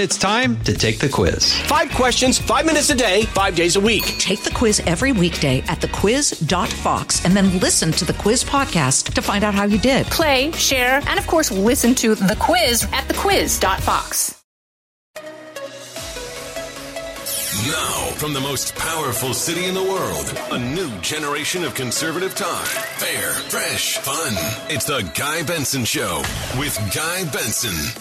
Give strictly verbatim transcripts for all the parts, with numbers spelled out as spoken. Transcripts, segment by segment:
It's time to take the quiz. Five questions, five minutes a day, five days a week. Take the quiz every weekday at the quiz dot fox and then listen to the quiz podcast to find out how you did. Play, share, and of course, listen to the quiz at the quiz dot fox. Now, from the most powerful city in the world, a new generation of conservative talk. Fair, fresh, fun. It's the Guy Benson Show with Guy Benson.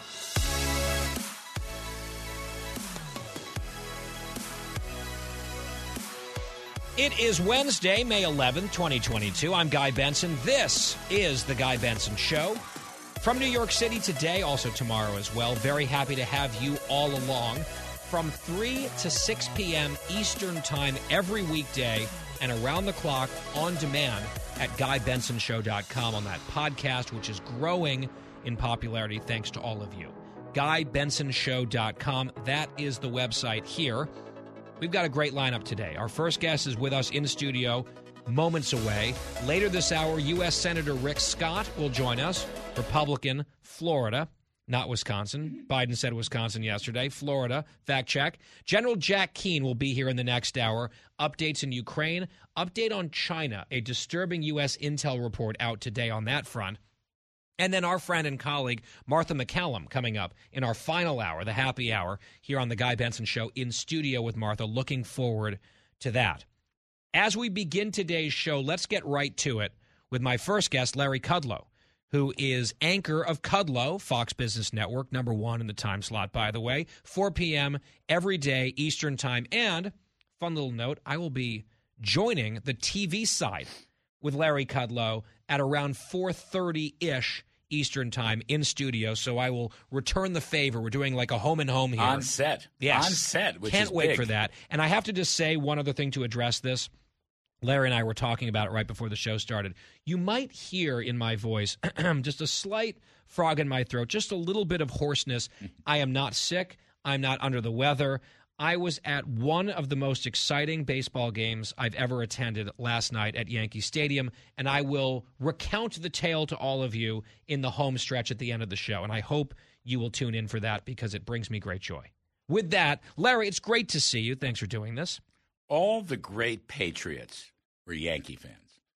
It is Wednesday, May eleventh, twenty twenty-two. I'm Guy Benson. This is the Guy Benson Show. From New York City today, also tomorrow as well. Very happy to have you all along. From three to six p.m. Eastern Time every weekday and around the clock on demand at guy benson show dot com on that podcast, which is growing in popularity thanks to all of you. guy benson show dot com. That is the website here. We've got a great lineup today. Our first guest is with us in studio, moments away. Later this hour, U S. Senator Rick Scott will join us, Republican, Florida. Not Wisconsin. Biden said Wisconsin yesterday. Florida, fact check. General Jack Keane will be here in the next hour. Updates in Ukraine. Update on China. A disturbing U S intel report out today on that front. And then our friend and colleague, Martha McCallum, coming up in our final hour, the happy hour, here on the Guy Benson Show in studio with Martha. Looking forward to that. As we begin today's show, let's get right to it with my first guest, Larry Kudlow, who is anchor of Kudlow, Fox Business Network, number one in the time slot, by the way, four p.m. every day, Eastern Time. And, fun little note, I will be joining the T V side with Larry Kudlow at around four thirty-ish Eastern Time in studio, so I will return the favor. We're doing like a home and home here. On set. Yes. On set, which Can't is wait big. for that. And I have to just say one other thing to address this. Larry and I were talking about it right before the show started. You might hear in my voice just a slight frog in my throat, just a little bit of hoarseness. I am not sick. I'm not under the weather. I was at one of the most exciting baseball games I've ever attended last night at Yankee Stadium, and I will recount the tale to all of you in the home stretch at the end of the show, and I hope you will tune in for that because it brings me great joy. With that, Larry, it's great to see you. Thanks for doing this. All the great Patriots were Yankee fans.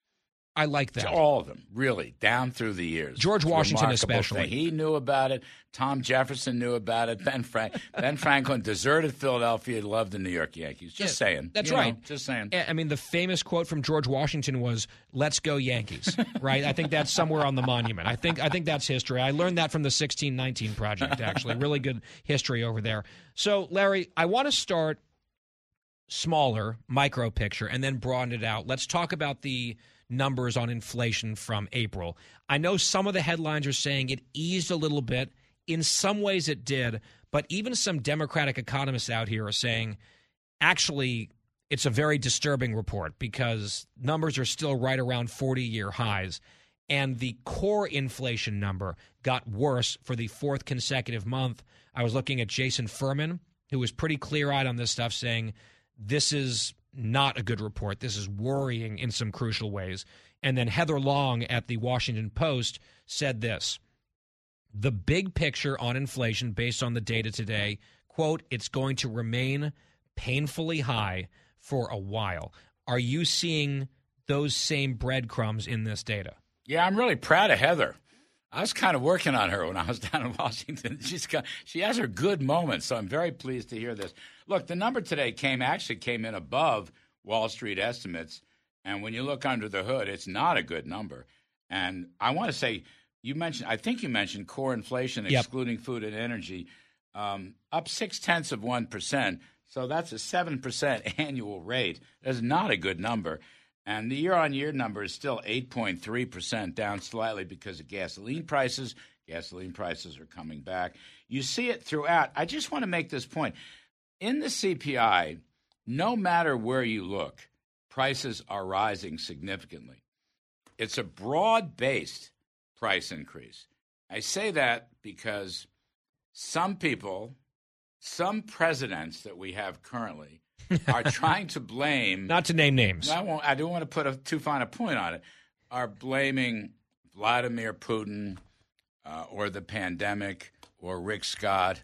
I like that. All of them, really, down through the years. George It's a Washington remarkable especially. thing. He knew about it. Tom Jefferson knew about it. Ben, Frank- ben Franklin deserted Philadelphia, loved the New York Yankees. Just Yeah, saying. That's You right. know, just saying. I mean, the famous quote from George Washington was, "Let's go Yankees," right? I think that's somewhere on the monument. I think I think that's history. I learned that from the sixteen nineteen Project, actually. Really good history over there. So, Larry, I want to start smaller, micro picture, and then broaden it out. Let's talk about the numbers on inflation from April. I know some of the headlines are saying it eased a little bit. In some ways it did, but even some Democratic economists out here are saying, actually, it's a very disturbing report because numbers are still right around forty-year highs. And the core inflation number got worse for the fourth consecutive month. I was looking at Jason Furman, who was pretty clear-eyed on this stuff, saying this is not a good report. This is worrying in some crucial ways. And then Heather Long at the Washington Post said this: the big picture on inflation based on the data today, quote, it's going to remain painfully high for a while. Are you seeing those same breadcrumbs in this data? Yeah, I'm really proud of Heather. I was kind of working on her when I was down in Washington. She's got, she has her good moments, so I'm very pleased to hear this. Look, the number today came actually came in above Wall Street estimates, and when you look under the hood, it's not a good number. And I want to say, you mentioned, I think you mentioned core inflation, Yep. excluding food and energy, um, up six tenths of one percent. So that's a seven percent annual rate. That's not a good number. And the year-on-year number is still eight point three percent, down slightly because of gasoline prices. Gasoline prices are coming back. You see it throughout. I just want to make this point. In the C P I, no matter where you look, prices are rising significantly. It's a broad-based price increase. I say that because some people, some presidents that we have currently are trying to blame. Not to name names. I won't. I don't want to put a, too fine a point on it. Are blaming Vladimir Putin uh, or the pandemic or Rick Scott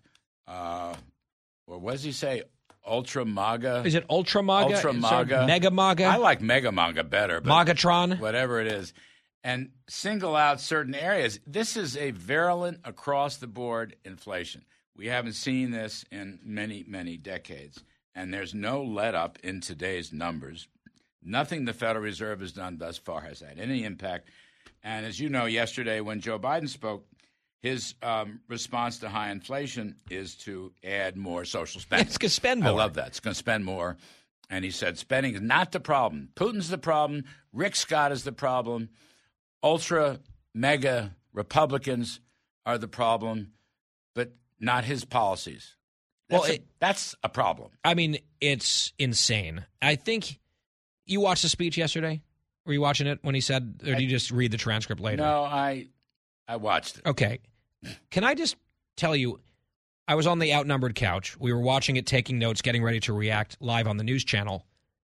uh, or what does he say? Ultra MAGA? Is it Ultra MAGA? Ultra MAGA. Mega MAGA? I like Mega MAGA better. But Magatron? Whatever it is. And single out certain areas. This is a virulent, across-the-board inflation. We haven't seen this in many, many decades. And there's no let-up in today's numbers. Nothing the Federal Reserve has done thus far has had any impact. And as you know, yesterday when Joe Biden spoke, his um, response to high inflation is to add more social spending. It's going to spend more. I love that. It's going to spend more. And he said spending is not the problem. Putin's the problem. Rick Scott is the problem. Ultra, mega Republicans are the problem, but not his policies. That's, well, it, a, that's a problem. I mean, it's insane. I think you watched the speech yesterday. Were you watching it when he said, or did you just read the transcript later? No, I I watched it. Okay. Can I just tell you, I was on the outnumbered couch. We were watching it, taking notes, getting ready to react live on the news channel.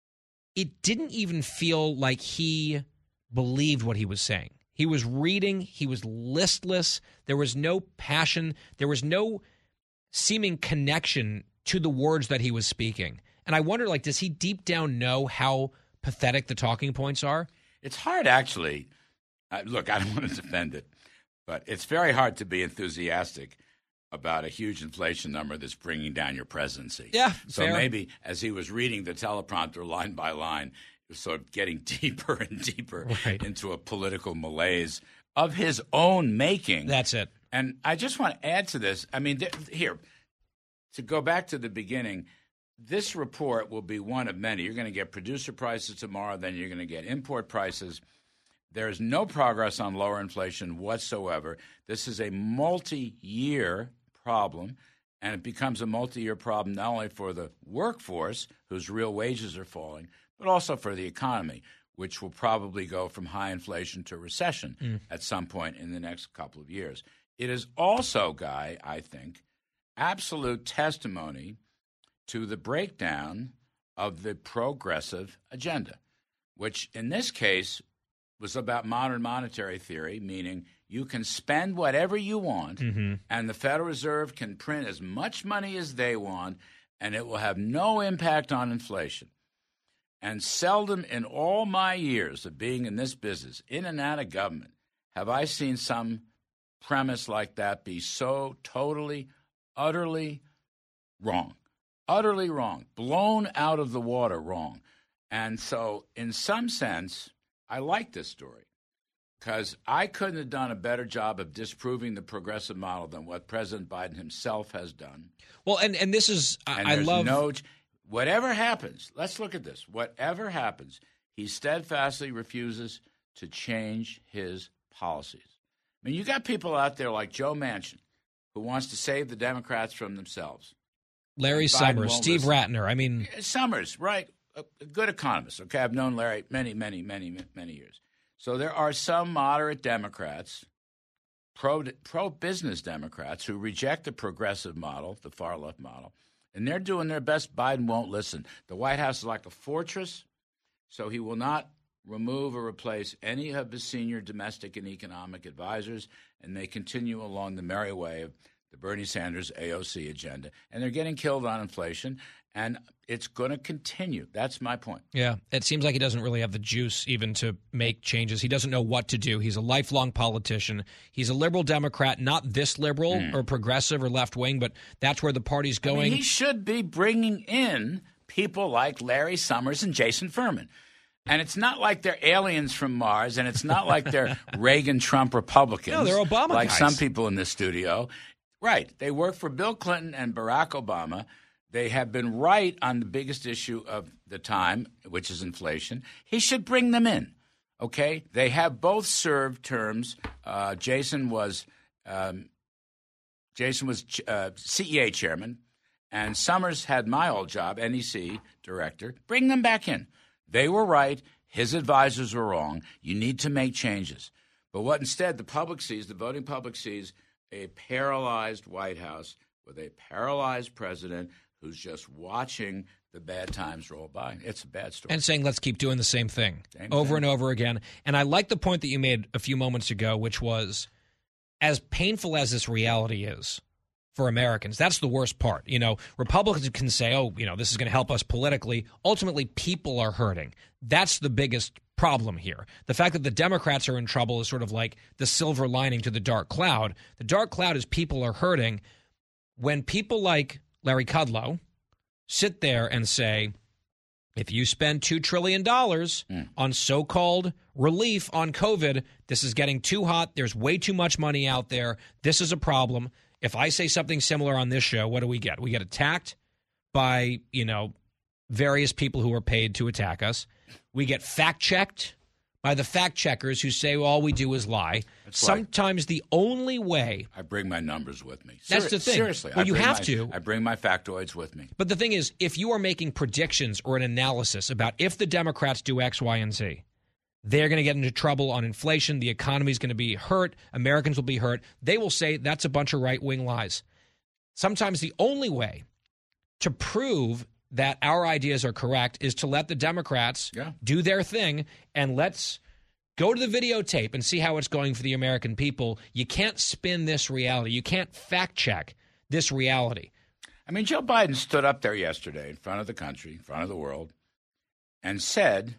It didn't even feel like he believed what he was saying. He was reading. He was listless. There was no passion. There was no seeming connection to the words that he was speaking. And I wonder, like, does he deep down know how pathetic the talking points are? It's hard, actually. Uh, look, I don't want to defend it, but it's very hard to be enthusiastic about a huge inflation number that's bringing down your presidency. Yeah, So fair. maybe as he was reading the teleprompter line by line, it was sort of getting deeper and deeper Right. into a political malaise of his own making. That's it. And I just want to add to this. I mean, th- here, to go back to the beginning, this report will be one of many. You're going to get producer prices tomorrow, then you're going to get import prices. There's no progress on lower inflation whatsoever. This is a multi-year problem, and it becomes a multi-year problem not only for the workforce, whose real wages are falling, but also for the economy, which will probably go from high inflation to recession mm. at some point in the next couple of years. It is also, Guy, I think, absolute testimony to the breakdown of the progressive agenda, which in this case was about modern monetary theory, meaning you can spend whatever you want, mm-hmm. and the Federal Reserve can print as much money as they want, and it will have no impact on inflation. And seldom in all my years of being in this business, in and out of government, have I seen some premise like that be so totally, utterly wrong. Utterly wrong. Blown out of the water wrong. And so, in some sense, I like this story because I couldn't have done a better job of disproving the progressive model than what President Biden himself has done. Well, and, and this is, I, and I there's love... No, whatever happens, let's look at this. Whatever happens, he steadfastly refuses to change his policies. I mean, you got people out there like Joe Manchin who wants to save the Democrats from themselves. Larry Summers, Steve listen. Ratner. I mean, Summers, right? A good economist. Okay, I've known Larry many, many, many, many years. So there are some moderate Democrats, pro pro business Democrats, who reject the progressive model, the far left model, and they're doing their best. Biden won't listen. The White House is like a fortress, so he will not remove or replace any of his senior domestic and economic advisors, and they continue along the merry way of the Bernie Sanders A O C agenda. And they're getting killed on inflation, and it's going to continue. That's my point. Yeah, it seems like he doesn't really have the juice even to make changes. He doesn't know what to do. He's a lifelong politician. He's a liberal Democrat, not this liberal mm. or progressive or left-wing, but that's where the party's going. I mean, he should be bringing in people like Larry Summers and Jason Furman. And it's not like they're aliens from Mars, and it's not like they're Reagan-Trump Republicans. No, they're Obama like guys. Some people in this studio. Right. They work for Bill Clinton and Barack Obama. They have been right on the biggest issue of the time, which is inflation. He should bring them in, okay? They have both served terms. Uh, Jason was um, Jason was uh, C E A chairman, and Summers had my old job, N E C director. Bring them back in. They were right. His advisors were wrong. You need to make changes. But what instead the public sees, the voting public sees, a paralyzed White House with a paralyzed president who's just watching the bad times roll by. It's a bad story. And saying, let's keep doing the same thing same over thing. and over again. And I like the point that you made a few moments ago, which was as painful as this reality is for Americans. That's the worst part. You know, Republicans can say, oh, you know, this is going to help us politically. Ultimately, people are hurting. That's the biggest problem here. The fact that the Democrats are in trouble is sort of like the silver lining to the dark cloud. The dark cloud is people are hurting. When people like Larry Kudlow sit there and say, if you spend two trillion dollars mm. on so-called relief on COVID, this is getting too hot. There's way too much money out there. This is a problem. If I say something similar on this show, what do we get? We get attacked by, you know, various people who are paid to attack us. We get fact-checked by the fact-checkers who say, well, all we do is lie. That's Sometimes like, the only way... I bring my numbers with me. That's Ser- the thing. Seriously. Well, I you have my, to. I bring my factoids with me. But the thing is, if you are making predictions or an analysis about if the Democrats do X, Y, and Z, they're going to get into trouble on inflation, the economy is going to be hurt, Americans will be hurt, they will say that's a bunch of right-wing lies. Sometimes the only way to prove that our ideas are correct is to let the Democrats yeah. do their thing, and let's go to the videotape and see how it's going for the American people. You can't spin this reality. You can't fact-check this reality. I mean, Joe Biden stood up there yesterday in front of the country, in front of the world, and said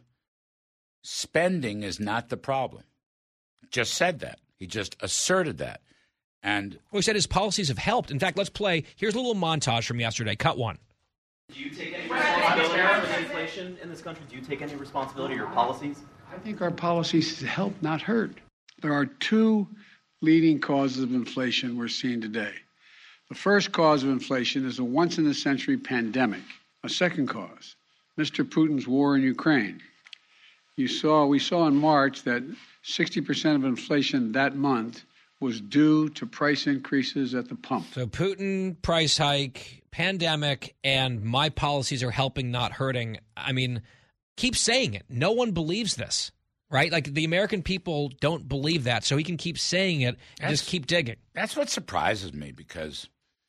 spending is not the problem. Just said that. He just asserted that. And well, he said his policies have helped. In fact, let's play. Here's a little montage from yesterday. Cut one. Do you take any responsibility for the inflation in this country? Do you take any responsibility for your policies? I think our policies help, not hurt. There are two leading causes of inflation we're seeing today. The first cause of inflation is a once-in-a-century pandemic. A second cause, Mister Putin's war in Ukraine. You saw, we saw in March that sixty percent of inflation that month was due to price increases at the pump. So Putin, price hike, pandemic, and my policies are helping, not hurting. I mean, keep saying it. No one believes this, right? Like the American people don't believe that, so he can keep saying it and that's, just keep digging. That's what surprises me because,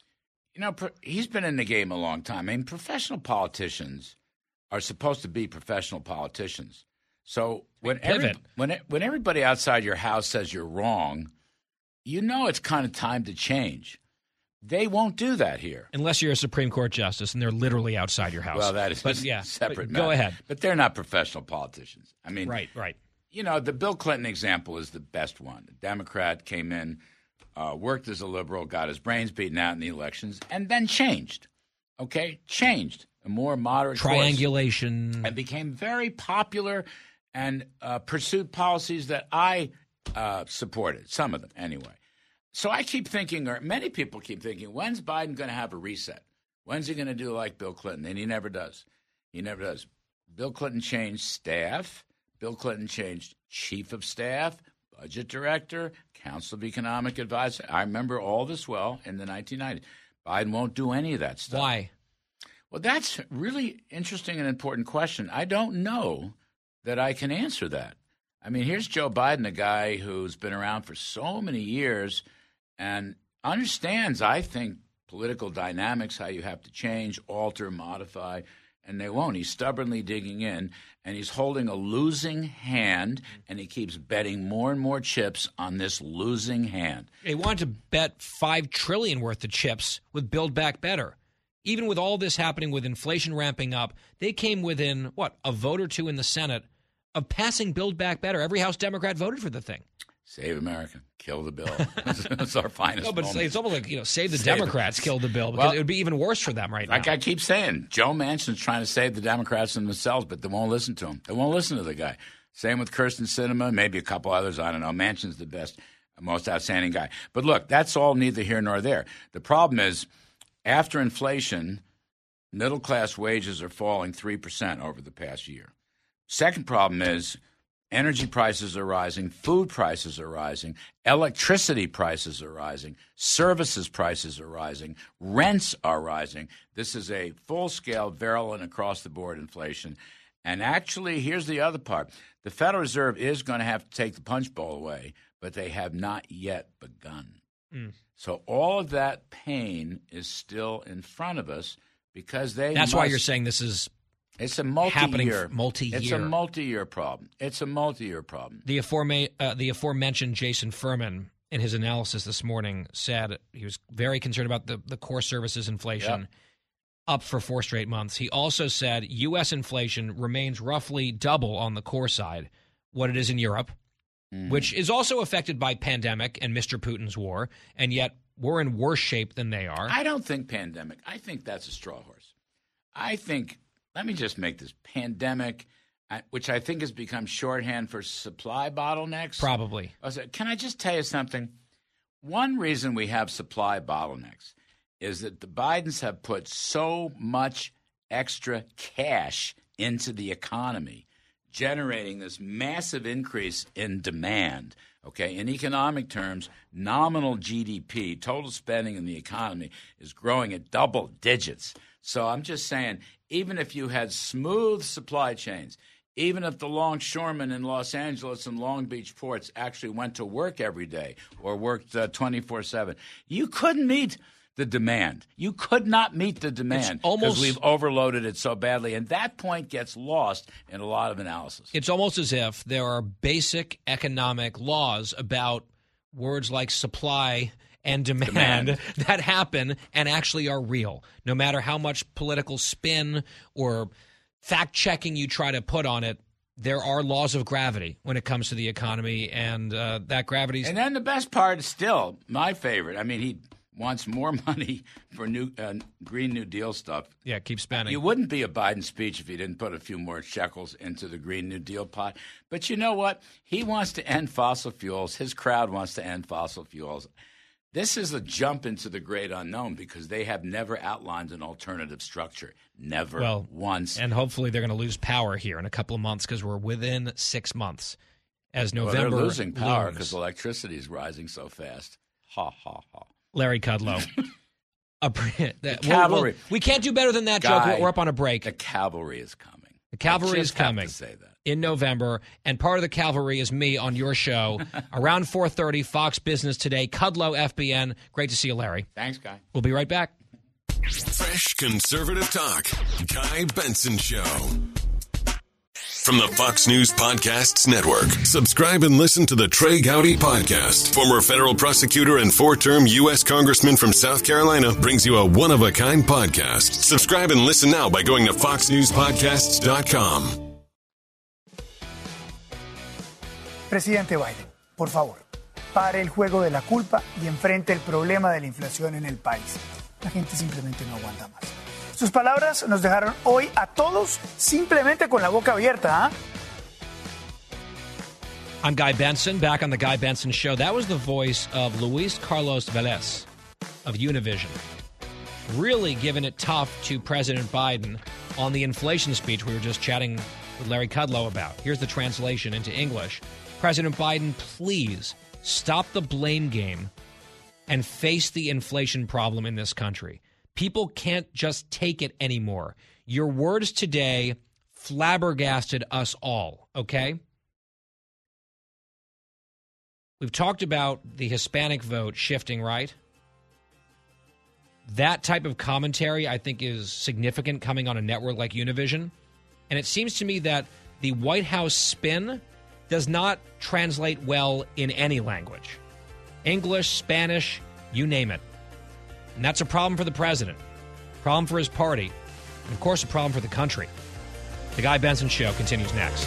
you know, he's been in the game a long time. I mean, professional politicians are supposed to be professional politicians. So when every, when when everybody outside your house says you're wrong, you know it's kind of time to change. They won't do that here. Unless you're a Supreme Court justice and they're literally outside your house. Well, that is but, yeah, separate but matter. Go ahead. But they're not professional politicians. I mean, right, right. You know, the Bill Clinton example is the best one. A Democrat came in, uh, worked as a liberal, got his brains beaten out in the elections, and then changed. Okay? Changed. A more moderate triangulation. Course, and became very popular and uh, pursued policies that I uh, supported, some of them anyway. So I keep thinking, or many people keep thinking, when's Biden going to have a reset? When's he going to do like Bill Clinton? And he never does. He never does. Bill Clinton changed staff. Bill Clinton changed chief of staff, budget director, council of economic advisor. I remember all this well in the nineteen nineties. Biden won't do any of that stuff. Why? Well, that's a really interesting and important question. I don't know that I can answer that. I mean, here's Joe Biden, a guy who's been around for so many years and understands, I think, political dynamics, how you have to change, alter, modify, and they won't. He's stubbornly digging in, and he's holding a losing hand, and he keeps betting more and more chips on this losing hand. He wanted to bet five trillion dollars worth of chips with Build Back Better. Even with all this happening, with inflation ramping up, they came within, what, a vote or two in the Senate of passing Build Back Better. Every House Democrat voted for the thing. Save America. Kill the bill. It's our finest No, but moment. It's almost like, you know, save the save Democrats, the, kill the bill, because well, it would be even worse for them right like now. Like I keep saying, Joe Manchin's trying to save the Democrats and themselves, but they won't listen to him. They won't listen to the guy. Same with Kirsten Sinema, maybe a couple others. I don't know. Manchin's the best, most outstanding guy. But look, that's all neither here nor there. The problem is, after inflation, middle-class wages are falling three percent over the past year. Second problem is energy prices are rising, food prices are rising, electricity prices are rising, services prices are rising, rents are rising. This is a full-scale, virulent, across-the-board inflation. And actually, here's the other part. The Federal Reserve is going to have to take the punch bowl away, but they have not yet begun. Mm. So all of that pain is still in front of us because they That's must, why you're saying this is it's a multi-year, multi-year. It's a multi-year problem. It's a multi-year problem. The, aforema- uh, the aforementioned Jason Furman in his analysis this morning, said he was very concerned about the, the core services inflation. Yep. Up for four straight months. He also said U S inflation remains roughly double on the core side what it is in Europe, mm. which is also affected by pandemic and Mister Putin's war, and yet we're in worse shape than they are. I don't think pandemic. I think that's a straw horse. I think, let me just make this, pandemic, which I think has become shorthand for supply bottlenecks. Probably. Can I just tell you something? One reason we have supply bottlenecks is that the Bidens have put so much extra cash into the economy, generating this massive increase in demand. Okay, in economic terms, nominal G D P, total spending in the economy, is growing at double digits. So I'm just saying, even if you had smooth supply chains, even if the longshoremen in Los Angeles and Long Beach ports actually went to work every day or worked uh, twenty-four seven, you couldn't meet the demand. You could not meet the demand because we've overloaded it so badly, and that point gets lost in a lot of analysis. It's almost as if there are basic economic laws about words like supply and demand, demand that happen and actually are real, no matter how much political spin or fact-checking you try to put on it. There are laws of gravity when it comes to the economy, and uh, that gravity's... And then the best part is still my favorite. I mean, he wants more money for new uh, Green New Deal stuff. Yeah, keep spending. You wouldn't be a Biden speech if he didn't put a few more shekels into the Green New Deal pot. But you know what? He wants to end fossil fuels. His crowd wants to end fossil fuels. This is a jump into the great unknown because they have never outlined an alternative structure. Never well, once. And hopefully they're going to lose power here in a couple of months because we're within six months. As November well, they're losing power looms. Because electricity is rising so fast. Ha, ha, ha. Larry Kudlow. a, the the, cavalry. We'll, we'll, we can't do better than that, Guy, joke. We're up on a break. The cavalry is coming. The cavalry I is just have coming to say that. in November, and part of the cavalry is me on your show around four thirty, Fox Business Today. Kudlow, F B N. Great to see you, Larry. Thanks, Guy. We'll be right back. Fresh conservative talk. Guy Benson Show. From the Fox News Podcasts Network. Subscribe and listen to the Trey Gowdy Podcast. Former federal prosecutor and four-term U S Congressman from South Carolina brings you a one-of-a-kind podcast. Subscribe and listen now by going to fox news podcasts dot com. Presidente Biden, por favor, pare el juego de la culpa y enfrente el problema de la inflación en el país. La gente simplemente no aguanta más. Sus palabras nos dejaron hoy a todos simplemente con la boca abierta, ¿eh? I'm Guy Benson, back on the Guy Benson Show. That was the voice of Luis Carlos Velez of Univision, really giving it tough to President Biden on the inflation speech we were just chatting with Larry Kudlow about. Here's the translation into English. President Biden, please stop the blame game and face the inflation problem in this country. People can't just take it anymore. Your words today flabbergasted us all, okay? We've talked about the Hispanic vote shifting, right? That type of commentary, I think, is significant coming on a network like Univision. And it seems to me that the White House spin does not translate well in any language. English, Spanish, you name it. And that's a problem for the president, problem for his party, and, of course, a problem for the country. The Guy Benson Show continues next.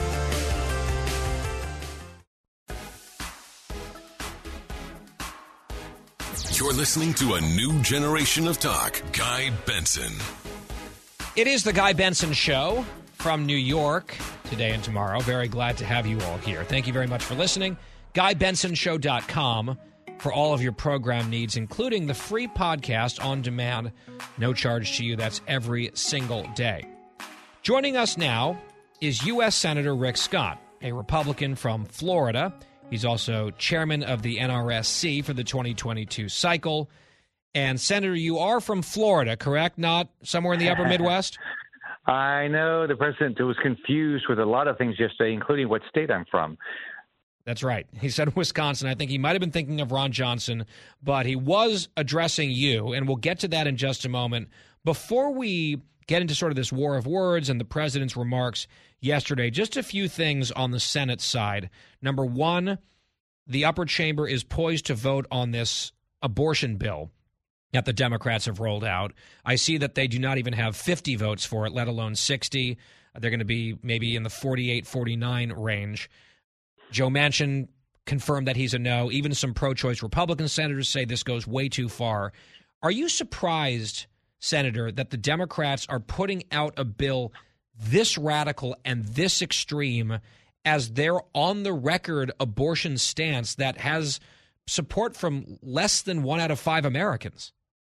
You're listening to a new generation of talk. Guy Benson. It is the Guy Benson Show from New York today and tomorrow. Very glad to have you all here. Thank you very much for listening. guy benson show dot com for all of your program needs, including the free podcast on demand. No charge to you. That's every single day. Joining us now is U S Senator Rick Scott, a Republican from Florida. He's also chairman of the N R S C for the twenty twenty-two cycle. And, Senator, you are from Florida, correct? Not somewhere in the upper Midwest? I know the president was confused with a lot of things yesterday, including what state I'm from. That's right. He said Wisconsin. I think he might have been thinking of Ron Johnson, but he was addressing you, and we'll get to that in just a moment. Before we get into sort of this war of words and the president's remarks yesterday, just a few things on the Senate side. Number one, the upper chamber is poised to vote on this abortion bill that the Democrats have rolled out. I see that they do not even have fifty votes for it, let alone sixty. They're going to be maybe in the forty-eight, forty-nine range. Joe Manchin confirmed that he's a no. Even some pro-choice Republican senators say this goes way too far. Are you surprised, Senator, that the Democrats are putting out a bill this radical and this extreme as their on-the-record abortion stance that has support from less than one out of five Americans?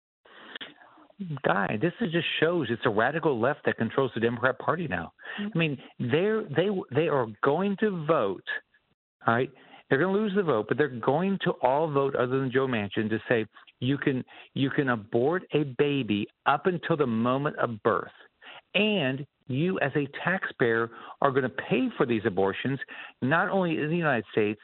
Guy, this is just shows it's a radical left that controls the Democrat Party now. I mean, they're they they are going to vote, all right? They're going to lose the vote, but they're going to all vote, other than Joe Manchin, to say you can you can abort a baby up until the moment of birth, and you as a taxpayer are going to pay for these abortions, not only in the United States,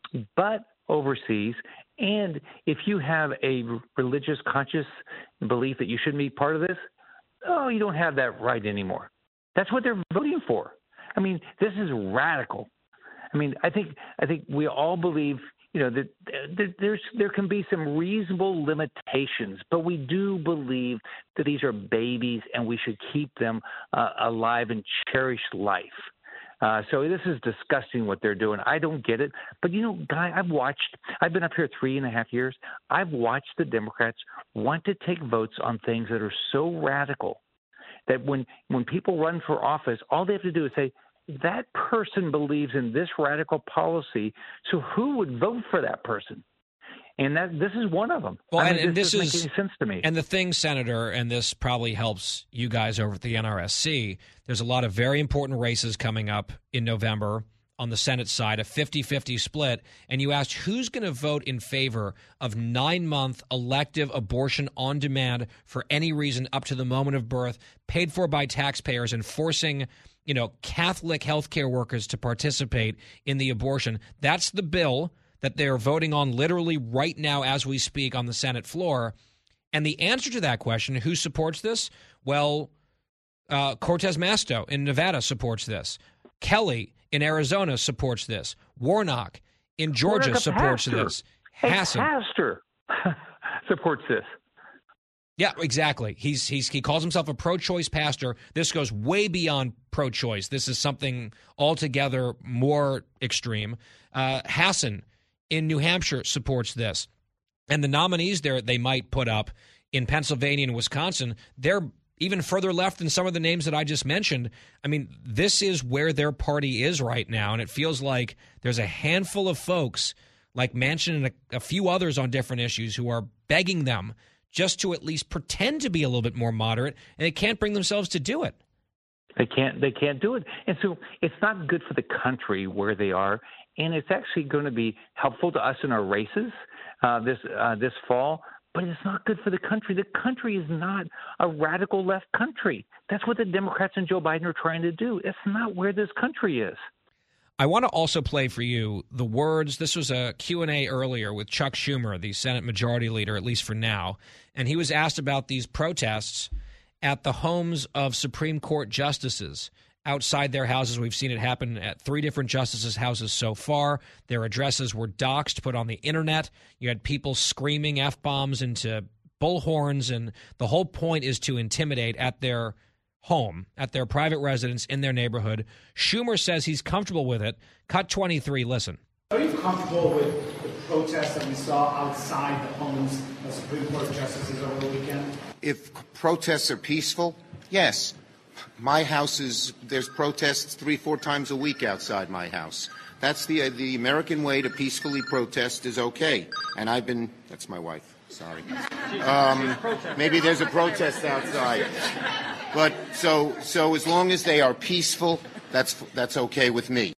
but overseas. And if you have a religious conscious belief that you shouldn't be part of this, oh, you don't have that right anymore. That's what they're voting for. I mean, this is radical. I mean, I think I think we all believe, you know, that there, there's there can be some reasonable limitations, but we do believe that these are babies and we should keep them uh, alive and cherish life. Uh, so this is disgusting what they're doing. I don't get it. But, you know, Guy, I've watched – I've been up here three and a half years. I've watched the Democrats want to take votes on things that are so radical that when, when people run for office, all they have to do is say, that person believes in this radical policy, so who would vote for that person? And that this is one of them. Well, I mean, and, and this, this doesn't is make any sense to me. And the thing, Senator, and this probably helps you guys over at the N R S C, there's a lot of very important races coming up in November on the Senate side, a fifty-fifty split. And you asked who's going to vote in favor of nine-month elective abortion on demand for any reason up to the moment of birth, paid for by taxpayers, and forcing, you know, Catholic healthcare workers to participate in the abortion. That's the bill that they're voting on literally right now as we speak on the Senate floor. And the answer to that question, who supports this? Well, uh, Cortez Masto in Nevada supports this. Kelly in Arizona supports this. Warnock in Georgia Warnock, supports pastor. this. A Hassan pastor supports this. Yeah, exactly. He's he's he calls himself a pro-choice pastor. This goes way beyond pro-choice. This is something altogether more extreme. Uh, Hassan in New Hampshire supports this. And the nominees there they might put up in Pennsylvania and Wisconsin, they're even further left than some of the names that I just mentioned. I mean, this is where their party is right now, and it feels like there's a handful of folks like Manchin and a, a few others on different issues who are begging them just to at least pretend to be a little bit more moderate, and they can't bring themselves to do it. They can't. They can't do it, and so it's not good for the country where they are. And it's actually going to be helpful to us in our races uh, this uh, this fall, but it's not good for the country. The country is not a radical left country. That's what the Democrats and Joe Biden are trying to do. It's not where this country is. I want to also play for you the words. This was a Q and A earlier with Chuck Schumer, the Senate Majority Leader, at least for now, and he was asked about these protests at the homes of Supreme Court justices. Outside their houses. We've seen it happen at three different justices' houses so far. Their addresses were doxed, put on the internet. You had people screaming F-bombs into bullhorns, and the whole point is to intimidate at their home, at their private residence in their neighborhood. Schumer says he's comfortable with it. Cut twenty-three, listen. Are you comfortable with the protests that we saw outside the homes of Supreme Court justices over the weekend? If protests are peaceful, yes. My house is, there's protests three, four times a week outside my house. That's the, uh, the American way to peacefully protest is okay. And I've been, that's my wife, sorry. Um, maybe there's a protest outside. But so, so as long as they are peaceful, that's, that's okay with me.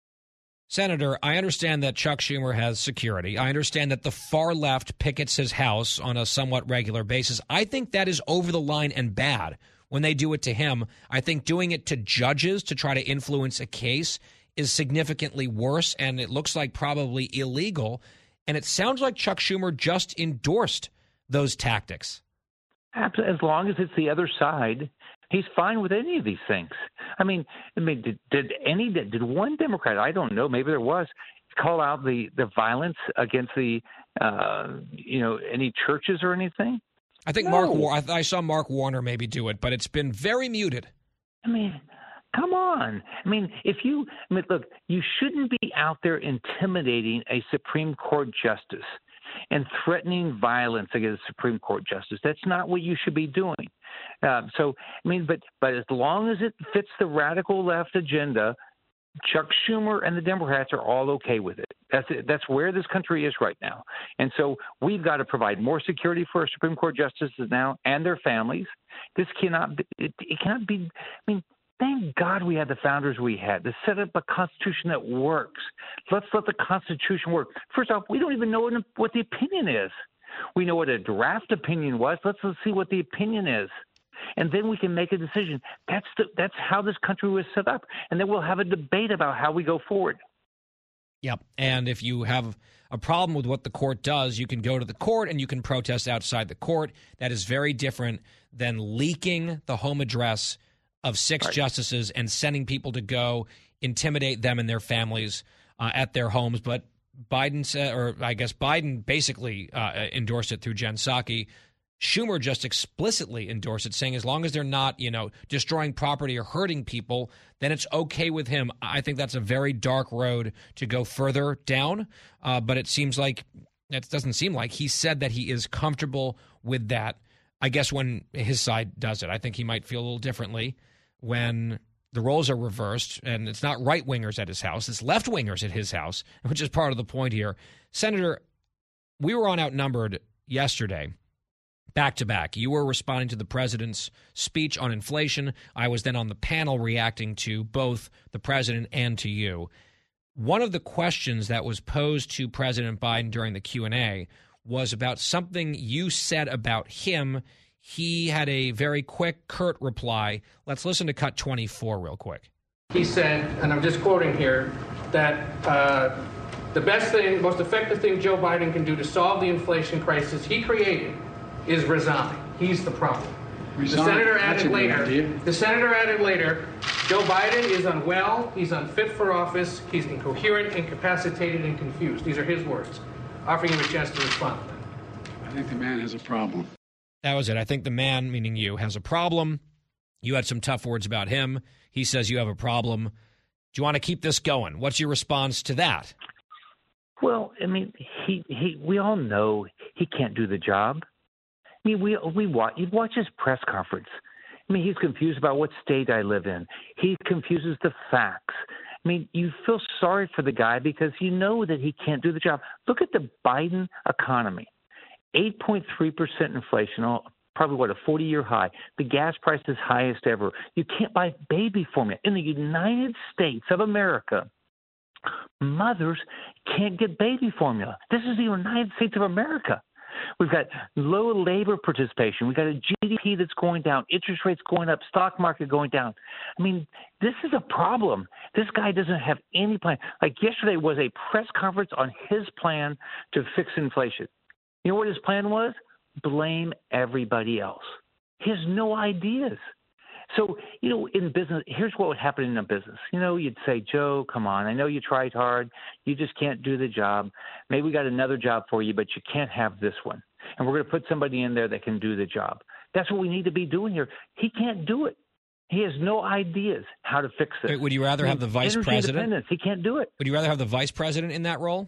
Senator, I understand that Chuck Schumer has security. I understand that the far left pickets his house on a somewhat regular basis. I think that is over the line and bad. When they do it to him, I think doing it to judges to try to influence a case is significantly worse, and it looks like probably illegal. And it sounds like Chuck Schumer just endorsed those tactics. As long as it's the other side, he's fine with any of these things. I mean, I mean, did, did any did one Democrat? I don't know. Maybe there was call out the, the violence against the, uh, you know, any churches or anything? I think no. Mark. War- I, I saw Mark Warner maybe do it, but it's been very muted. I mean, come on. I mean, if you I mean, look, you shouldn't be out there intimidating a Supreme Court justice and threatening violence against a Supreme Court justice. That's not what you should be doing. Uh, so, I mean, but but as long as it fits the radical left agenda, Chuck Schumer and the Democrats are all okay with it. That's it. That's where this country is right now. And so we've got to provide more security for our Supreme Court justices now and their families. This cannot be, it, it cannot be, I mean, thank God we had the founders we had to set up a Constitution that works. Let's let the Constitution work. First off, we don't even know what the opinion is. We know what a draft opinion was. Let's, let's see what the opinion is. And then we can make a decision. That's the, that's how this country was set up. And then we'll have a debate about how we go forward. Yep. And if you have a problem with what the court does, you can go to the court and you can protest outside the court. That is very different than leaking the home address of six right. justices and sending people to go intimidate them and their families uh, at their homes. But Biden said, or I guess Biden basically uh, endorsed it through Jen Psaki. Schumer just explicitly endorsed it, saying as long as they're not, you know, destroying property or hurting people, then it's okay with him. I think that's a very dark road to go further down. Uh, but it seems like, it doesn't seem like, he said that he is comfortable with that. I guess when his side does it, I think he might feel a little differently when the roles are reversed and it's not right-wingers at his house, it's left-wingers at his house, which is part of the point here. Senator, we were on Outnumbered yesterday. Back to back. You were responding to the president's speech on inflation. I was then on the panel reacting to both the president and to you. One of the questions that was posed to President Biden during the Q and A was about something you said about him. He had a very quick, curt reply. Let's listen to cut twenty-four real quick. He said, and I'm just quoting here, that uh, the best thing, most effective thing Joe Biden can do to solve the inflation crisis he created is resign. He's the problem. Resign. The senator added later. The senator added later. Joe Biden is unwell. He's unfit for office. He's incoherent, incapacitated, and confused. These are his words. Offering him a chance to respond to them. I think the man has a problem. That was it. I think the man, meaning you, has a problem. You had some tough words about him. He says you have a problem. Do you want to keep this going? What's your response to that? Well, I mean, he, he we all know he can't do the job. I mean, we we watch. You watch his press conference. I mean, he's confused about what state I live in. He confuses the facts. I mean, you feel sorry for the guy because you know that he can't do the job. Look at the Biden economy, eight point three percent inflation, probably what a forty-year high. The gas price is highest ever. You can't buy baby formula in the United States of America. Mothers can't get baby formula. This is the United States of America. We've got low labor participation. We've got a G D P that's going down, interest rates going up, stock market going down. I mean, this is a problem. This guy doesn't have any plan. Like yesterday was a press conference on his plan to fix inflation. You know what his plan was? Blame everybody else. He has no ideas. So, you know, in business, here's what would happen in a business. You know, you'd say, Joe, come on. I know you tried hard. You just can't do the job. Maybe we got another job for you, but you can't have this one. And we're going to put somebody in there that can do the job. That's what we need to be doing here. He can't do it. He has no ideas how to fix it. Would you rather have the vice president? He can't do it. Would you rather have the vice president in that role?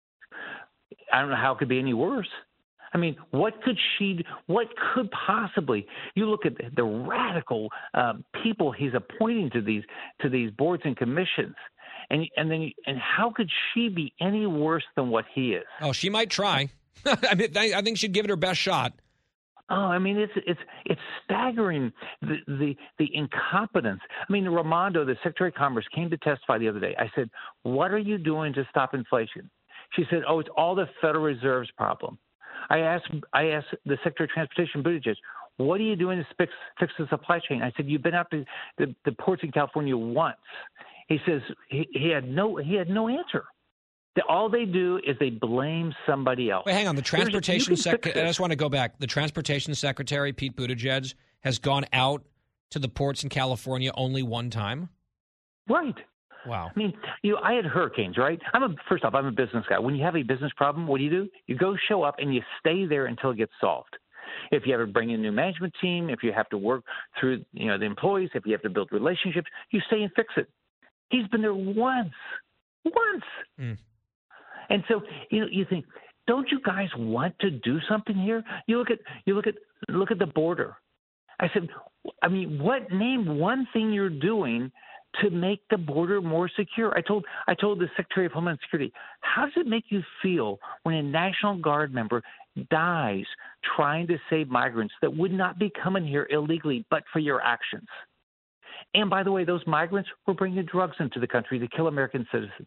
I don't know how it could be any worse. I mean, what could she – what could possibly – you look at the, the radical uh, people he's appointing to these to these boards and commissions, and and then and how could she be any worse than what he is? Oh, she might try. I mean, I think she'd give it her best shot. Oh, I mean, it's it's it's staggering, the, the the incompetence. I mean, Raimondo, the Secretary of Commerce, came to testify the other day. I said, what are you doing to stop inflation? She said, oh, it's all the Federal Reserve's problem. I asked I asked the Secretary of Transportation, Buttigieg, what are you doing to fix, fix the supply chain? I said, you've been out to the, the ports in California once. He says he, he had no he had no answer. The, all they do is they blame somebody else. Wait, hang on. The transportation secretary, I just want to go back. The transportation secretary, Pete Buttigieg, has gone out to the ports in California only one time? Right. Wow. I mean, you know, I had hurricanes, right? I'm a first off, I'm a business guy. When you have a business problem, what do you do? You go show up and you stay there until it gets solved. If you have to bring in a new management team, if you have to work through, you know, the employees, if you have to build relationships, you stay and fix it. He's been there once, once. Mm. And so, you know, you think, don't you guys want to do something here? You look at, you look at, look at the border. I said, I mean, what name one thing you're doing to make the border more secure? I told, I told the Secretary of Homeland Security, how does it make you feel when a National Guard member dies trying to save migrants that would not be coming here illegally but for your actions? And by the way, those migrants were bringing drugs into the country to kill American citizens.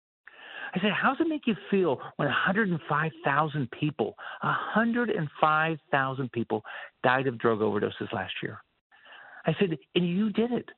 I said, how does it make you feel when one hundred five thousand people, one hundred five thousand people died of drug overdoses last year? I said, and you did it.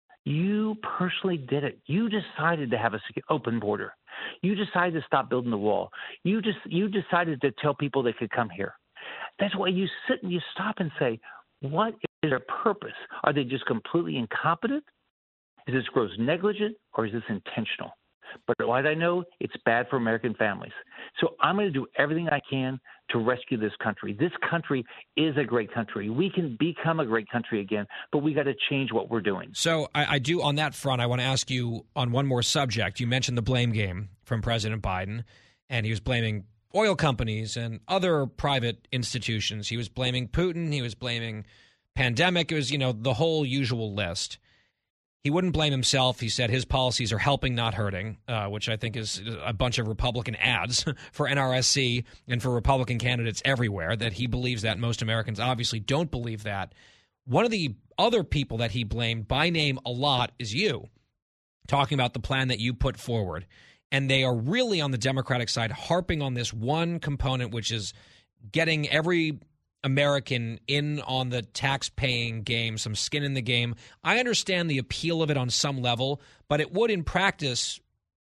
You personally did it. You decided to have an open border. You decided to stop building the wall. You just you decided to tell people they could come here. That's why you sit and you stop and say, what is their purpose? Are they just completely incompetent? Is this gross negligent, or is this intentional? But what I know, it's bad for American families. So I'm going to do everything I can to rescue this country. This country is a great country. We can become a great country again, but we got to change what we're doing. So I, I do, on that front, I want to ask you on one more subject. You mentioned the blame game from President Biden, and he was blaming oil companies and other private institutions. He was blaming Putin. He was blaming pandemic. It was, you know, the whole usual list. He wouldn't blame himself. He said his policies are helping, not hurting, uh, which I think is a bunch of Republican ads for N R S C and for Republican candidates everywhere, that he believes that. Most Americans obviously don't believe that. One of the other people that he blamed by name a lot is you, talking about the plan that you put forward. And they are really on the Democratic side harping on this one component, which is getting every American in on the tax-paying game, some skin in the game. I understand the appeal of it on some level, but it would in practice,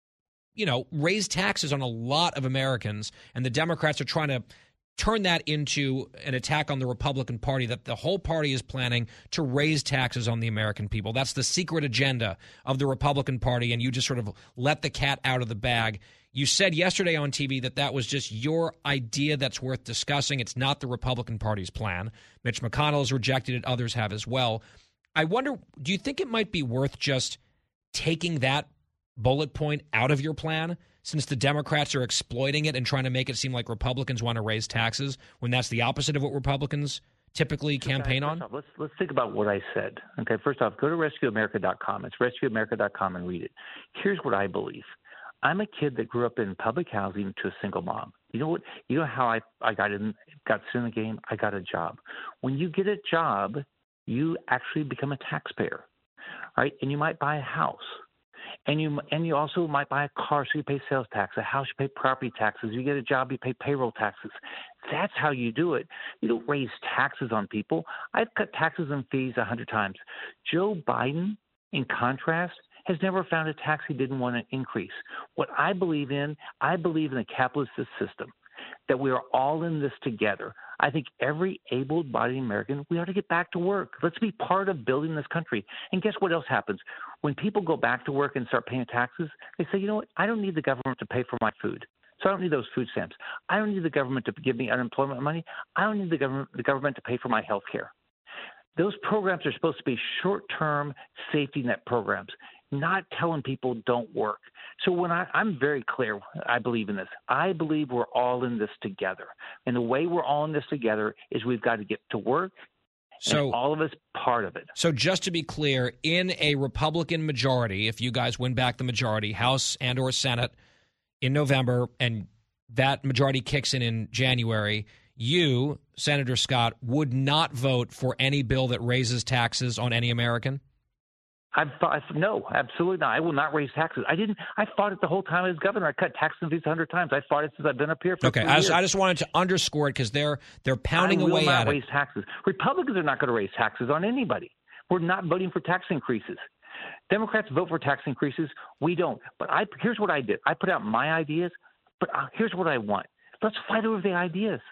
you know, raise taxes on a lot of Americans, and the Democrats are trying to turn that into an attack on the Republican Party, that the whole party is planning to raise taxes on the American people. That's the secret agenda of the Republican Party, and you just sort of let the cat out of the bag. You said yesterday on T V that that was just your idea that's worth discussing. It's not the Republican Party's plan. Mitch McConnell has rejected it. Others have as well. I wonder, do you think it might be worth just taking that bullet point out of your plan, since the Democrats are exploiting it and trying to make it seem like Republicans want to raise taxes when that's the opposite of what Republicans typically campaign on? Off, let's let's think about what I said. Okay, first off, go to rescue america dot com. It's rescue america dot com and read it. Here's what I believe. I'm a kid that grew up in public housing to a single mom. You know what? You know how I, I got in got in the game? I got a job. When you get a job, you actually become a taxpayer, right? And you might buy a house. And you and you also might buy a car, so you pay sales tax. A house, you pay property taxes. You get a job, you pay payroll taxes. That's how you do it. You don't raise taxes on people. I've cut taxes and fees a hundred times. Joe Biden, in contrast, has never found a tax he didn't want to increase. What I believe in, I believe in a capitalist system, that we are all in this together. I think every able-bodied American, we ought to get back to work. Let's be part of building this country. And guess what else happens? When people go back to work and start paying taxes, they say, you know what, I don't need the government to pay for my food. So I don't need those food stamps. I don't need the government to give me unemployment money. I don't need the government, the government to pay for my health care. Those programs are supposed to be short-term safety net programs, not telling people don't work. So when I, I'm very clear, I believe in this. I believe we're all in this together. And the way we're all in this together is we've got to get to work, so, and all of us part of it. So just to be clear, in a Republican majority, if you guys win back the majority, House and or Senate in November, and that majority kicks in in January, you, Senator Scott, would not vote for any bill that raises taxes on any American? I've thought, no, absolutely not. I will not raise taxes. I didn't. I fought it the whole time I was governor. I cut taxes and fees a hundred times. I fought it since I've been up here for okay. three I years. just, I just wanted to underscore it because they're they're pounding I will away not at raise it. taxes. Republicans are not going to raise taxes on anybody. We're not voting for tax increases. Democrats vote for tax increases. We don't. But I here's what I did. I put out my ideas. But uh, here's what I want. Let's fight over the ideas.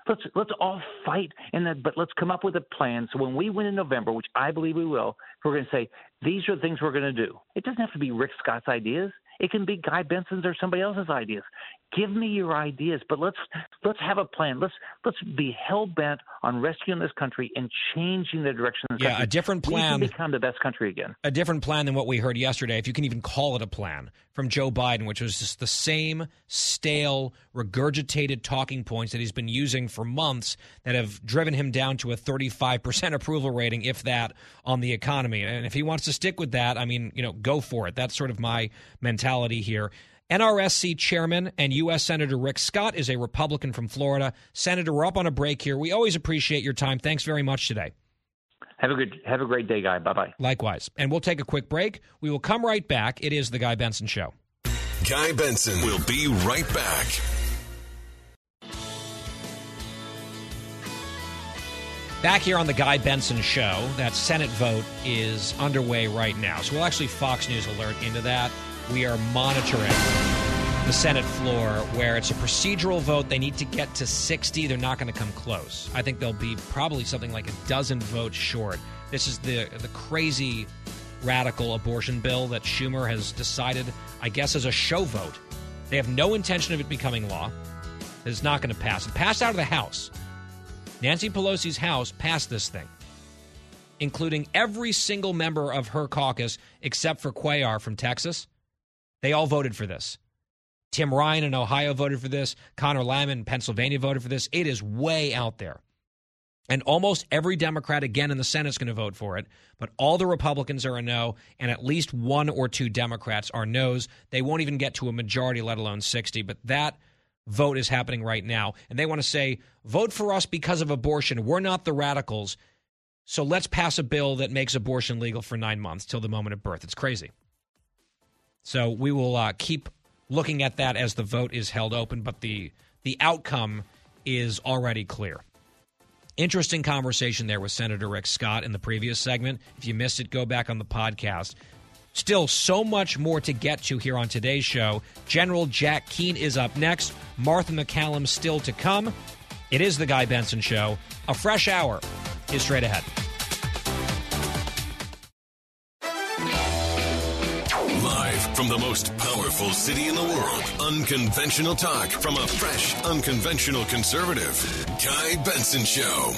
Let's let's all fight, and then, but let's come up with a plan. So when we win in November, which I believe we will, we're going to say these are the things we're going to do. It doesn't have to be Rick Scott's ideas. It can be Guy Benson's or somebody else's ideas. Give me your ideas, but let's let's have a plan. Let's let's be hell bent on rescuing this country and changing the direction of the yeah, country. a different plan. We can become the best country again. A different plan than what we heard yesterday, if you can even call it a plan, from Joe Biden, which was just the same stale, regurgitated talking points that he's been using for months that have driven him down to a thirty-five percent approval rating, if that, on the economy. And if he wants to stick with that, I mean, you know, go for it. That's sort of my mentality here. N R S C Chairman and U S Senator Rick Scott is a Republican from Florida. Senator, we're up on a break here. We always appreciate your time. Thanks very much today. Have a good, have a great day, Guy. Bye-bye. Likewise. And we'll take a quick break. We will come right back. It is The Guy Benson Show. Guy Benson will be right back. Back here on The Guy Benson Show, that Senate vote is underway right now. So we'll actually Fox News alert into that. We are monitoring the Senate floor where it's a procedural vote. They need to get to sixty. They're not going to come close. I think they'll be probably something like a dozen votes short. This is the the crazy radical abortion bill that Schumer has decided, I guess, as a show vote. They have no intention of it becoming law. It's not going to pass. It passed out of the House. Nancy Pelosi's House passed this thing, including every single member of her caucus except for Cuellar from Texas. They all voted for this. Tim Ryan in Ohio voted for this. Connor Lamont in Pennsylvania voted for this. It is way out there. And almost every Democrat, again, in the Senate is going to vote for it. But all the Republicans are a no, and at least one or two Democrats are no's. They won't even get to a majority, let alone sixty. But that vote is happening right now. And they want to say, vote for us because of abortion. We're not the radicals. So let's pass a bill that makes abortion legal for nine months till the moment of birth. It's crazy. So we will uh, keep looking at that as the vote is held open, but the the outcome is already clear. Interesting conversation there with Senator Rick Scott in the previous segment. If you missed it, go back on the podcast. Still so much more to get to here on today's show. General Jack Keane is up next. Martha McCallum still to come. It is The Guy Benson Show. A fresh hour is straight ahead. Live from the most powerful city in the world, unconventional talk from a fresh, unconventional conservative. Guy Benson Show.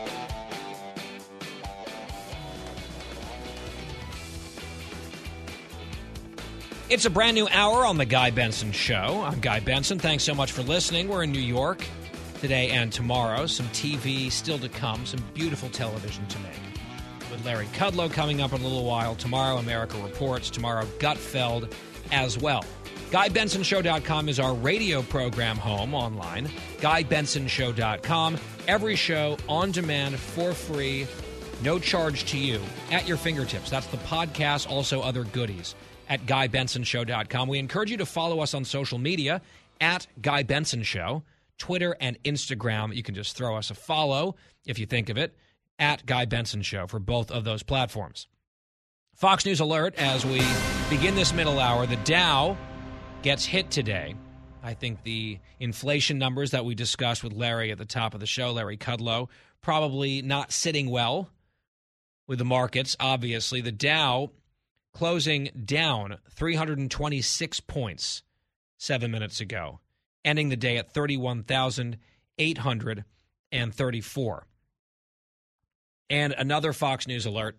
It's a brand new hour on The Guy Benson Show. I'm Guy Benson. Thanks so much for listening. We're in New York today and tomorrow. Some T V still to come. Some beautiful television to make. With Larry Kudlow coming up in a little while. Tomorrow, America Reports. Tomorrow, Gutfeld as well. Guy Benson Show dot com is our radio program home online. Guy Benson Show dot com. Every show on demand for free. No charge to you. At your fingertips. That's the podcast. Also other goodies. At Guy Benson Show dot com. We encourage you to follow us on social media at Guy Benson Show, Twitter and Instagram. You can just throw us a follow if you think of it, at Guy Benson Show for both of those platforms. Fox News alert as we begin this middle hour. The Dow gets hit today. I think the inflation numbers that we discussed with Larry at the top of the show, Larry Kudlow, probably not sitting well with the markets, obviously. The Dow closing down three hundred twenty-six points seven minutes ago, ending the day at thirty-one thousand eight hundred thirty-four. And another Fox News alert.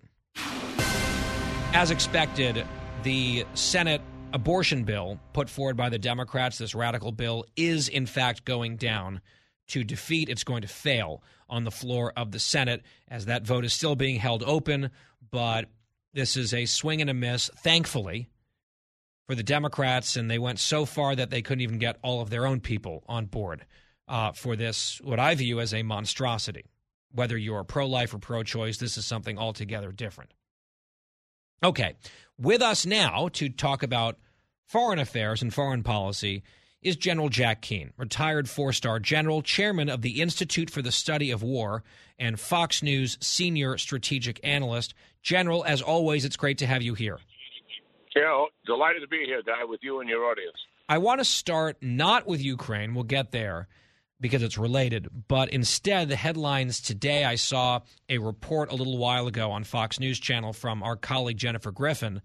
As expected, the Senate abortion bill put forward by the Democrats, this radical bill, is in fact going down to defeat. It's going to fail on the floor of the Senate as that vote is still being held open, but this is a swing and a miss, thankfully, for the Democrats, and they went so far that they couldn't even get all of their own people on board uh, for this, what I view as a monstrosity. Whether you're pro-life or pro-choice, this is something altogether different. Okay, with us now to talk about foreign affairs and foreign policy is General Jack Keane, retired four-star general, chairman of the Institute for the Study of War, and Fox News senior strategic analyst. General, as always, it's great to have you here. Yeah, delighted to be here, Guy, with you and your audience. I want to start not with Ukraine. We'll get there. because it's related. But instead, the headlines today, I saw a report a little while ago on Fox News Channel from our colleague Jennifer Griffin.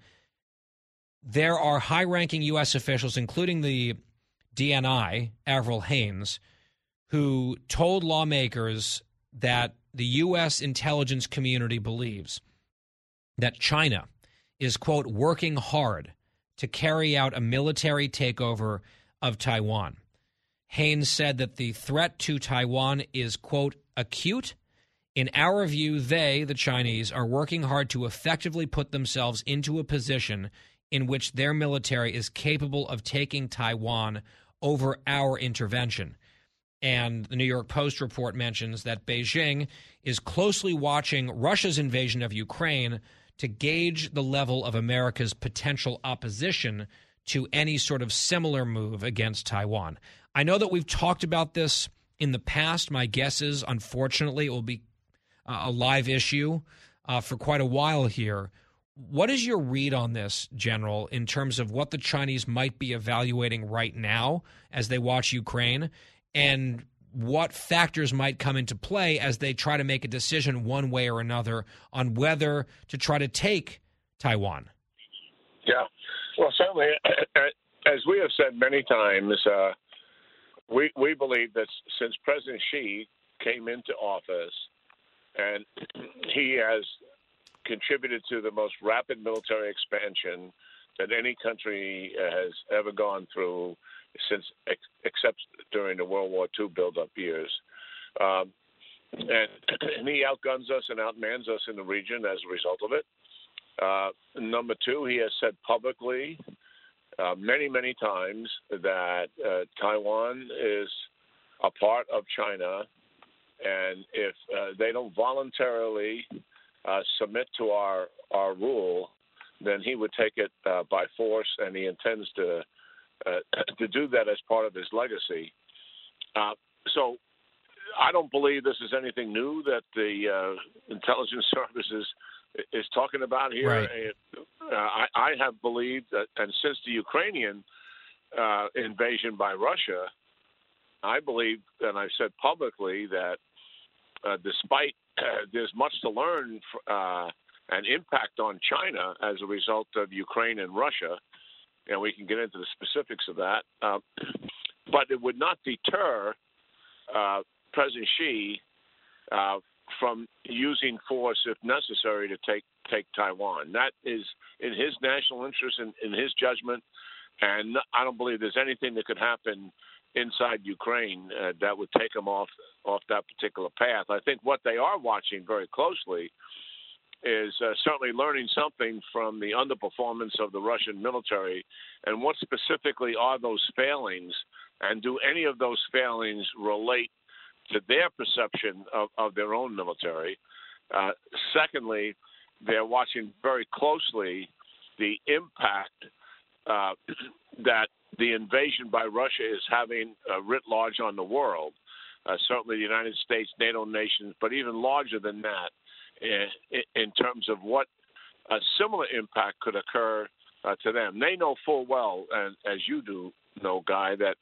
There are high-ranking U S officials, including the D N I, Avril Haines, who told lawmakers that the U S intelligence community believes that China is, quote, working hard to carry out a military takeover of Taiwan. Haines said that the threat to Taiwan is, quote, acute. In our view, they, the Chinese, are working hard to effectively put themselves into a position in which their military is capable of taking Taiwan over our intervention. And the New York Post report mentions that Beijing is closely watching Russia's invasion of Ukraine to gauge the level of America's potential opposition to any sort of similar move against Taiwan. I know that we've talked about this in the past. My guess is, unfortunately, it will be a live issue uh, for quite a while here. What is your read on this, General, in terms of what the Chinese might be evaluating right now as they watch Ukraine, and what factors might come into play as they try to make a decision one way or another on whether to try to take Taiwan? Yeah. Well, certainly, as we have said many times, uh, we, we believe that since President Xi came into office, and he has contributed to the most rapid military expansion that any country has ever gone through since, ex- except during the World War Two build-up years. Um, and, and he outguns us and outmans us in the region as a result of it. Uh, number two, he has said publicly uh, many, many times that uh, Taiwan is a part of China, and if uh, they don't voluntarily uh, submit to our, our rule, then he would take it uh, by force, and he intends to uh, to do that as part of his legacy. Uh, so I don't believe this is anything new that the uh, intelligence services is talking about here. Right. Uh, I, I have believed that, and since the Ukrainian uh, invasion by Russia, I believe, and I've said publicly, that uh, despite uh, there's much to learn uh, and impact on China as a result of Ukraine and Russia, and we can get into the specifics of that, uh, but it would not deter uh, President Xi uh, from using force if necessary to take take Taiwan. That is in his national interest and in his judgment, and I don't believe there's anything that could happen inside Ukraine uh, that would take him off off that particular path. I think what they are watching very closely is uh, certainly learning something from the underperformance of the Russian military, and what specifically are those failings, and do any of those failings relate to their perception of, of their own military. Uh, secondly, they're watching very closely the impact uh, that the invasion by Russia is having uh, writ large on the world, uh, certainly the United States, NATO nations, but even larger than that, in, in terms of what a similar impact could occur uh, to them. They know full well, and as you do know, Guy, that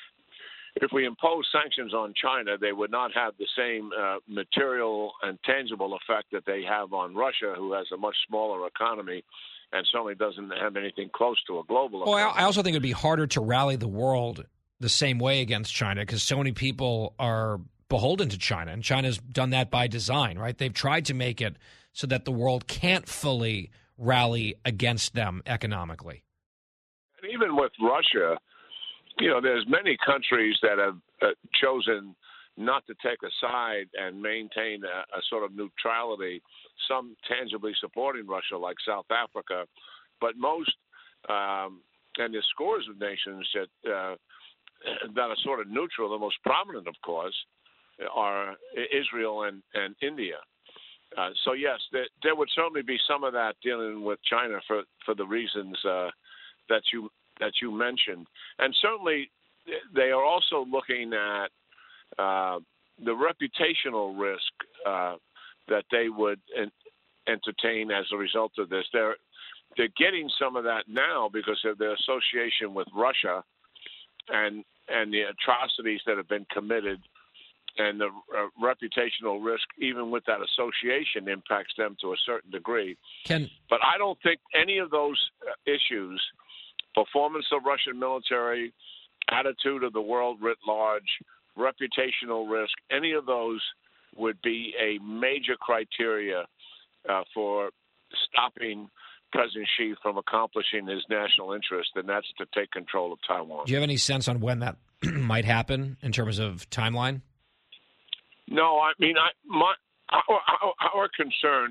if we impose sanctions on China, they would not have the same uh, material and tangible effect that they have on Russia, who has a much smaller economy and certainly doesn't have anything close to a global well, economy. I also think it would be harder to rally the world the same way against China because so many people are beholden to China, and China's done that by design, right? They've tried to make it so that the world can't fully rally against them economically. And even with Russia, you know, there's many countries that have uh, chosen not to take a side and maintain a, a sort of neutrality, some tangibly supporting Russia like South Africa, but most, um, and there's scores of nations that, uh, that are sort of neutral. The most prominent, of course, are Israel and, and India. Uh, so, yes, there, there would certainly be some of that dealing with China for, for the reasons uh, that you that you mentioned. And certainly they are also looking at uh, the reputational risk uh, that they would en- entertain as a result of this. They're, they're getting some of that now because of their association with Russia. And and the atrocities that have been committed and the uh, reputational risk, even with that association, impacts them to a certain degree. Can, but I don't think any of those uh, issues, performance of Russian military, attitude of the world writ large, reputational risk, any of those would be a major criteria uh, for stopping President Xi from accomplishing his national interest, and that's to take control of Taiwan. Do you have any sense on when that might happen in terms of timeline? No, I mean, I, my our, our, our concern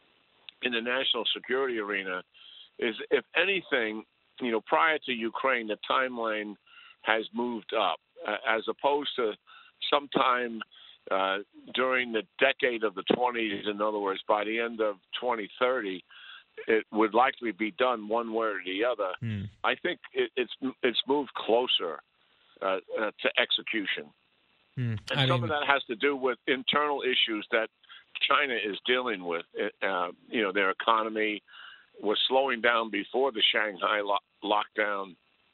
in the national security arena is, if anything, you know, prior to Ukraine, the timeline has moved up, uh, as opposed to sometime uh, during the decade of the twenties. In other words, by the end of twenty thirty, it would likely be done one way or the other. Hmm. I think it, it's it's moved closer uh, uh, to execution. Hmm. And I some mean, of that has to do with internal issues that China is dealing with. Uh, you know, their economy was slowing down before the Shanghai lo- lockdown,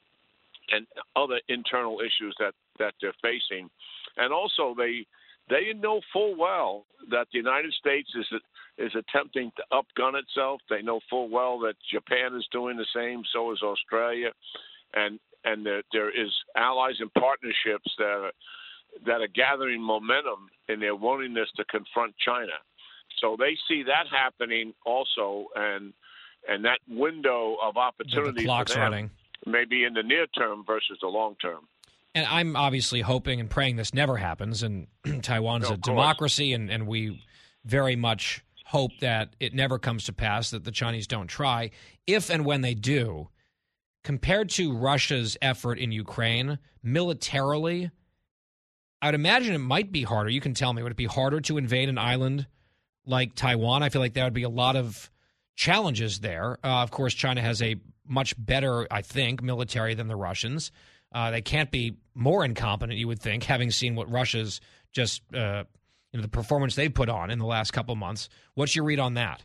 and other internal issues that, that they're facing. And also, they they know full well that the United States is is attempting to upgun itself. They know full well that Japan is doing the same. So is Australia, and and there, there is allies and partnerships that are, that are gathering momentum in their willingness to confront China. So they see that happening also, and and that window of opportunity the clock's for them running. maybe in the near term versus the long term. And I'm obviously hoping and praying this never happens, and Taiwan's No, a of course. democracy, and, and we very much hope that it never comes to pass, that the Chinese don't try. If and when they do, compared to Russia's effort in Ukraine, militarily, I would imagine it might be harder. You can tell me, would it be harder to invade an island like Taiwan? I feel like there would be a lot of challenges there. Uh, of course, China has a much better, I think, military than the Russians. Uh, they can't be more incompetent, you would think, having seen what Russia's just, uh, you know, the performance they've put on in the last couple months. What's your read on that?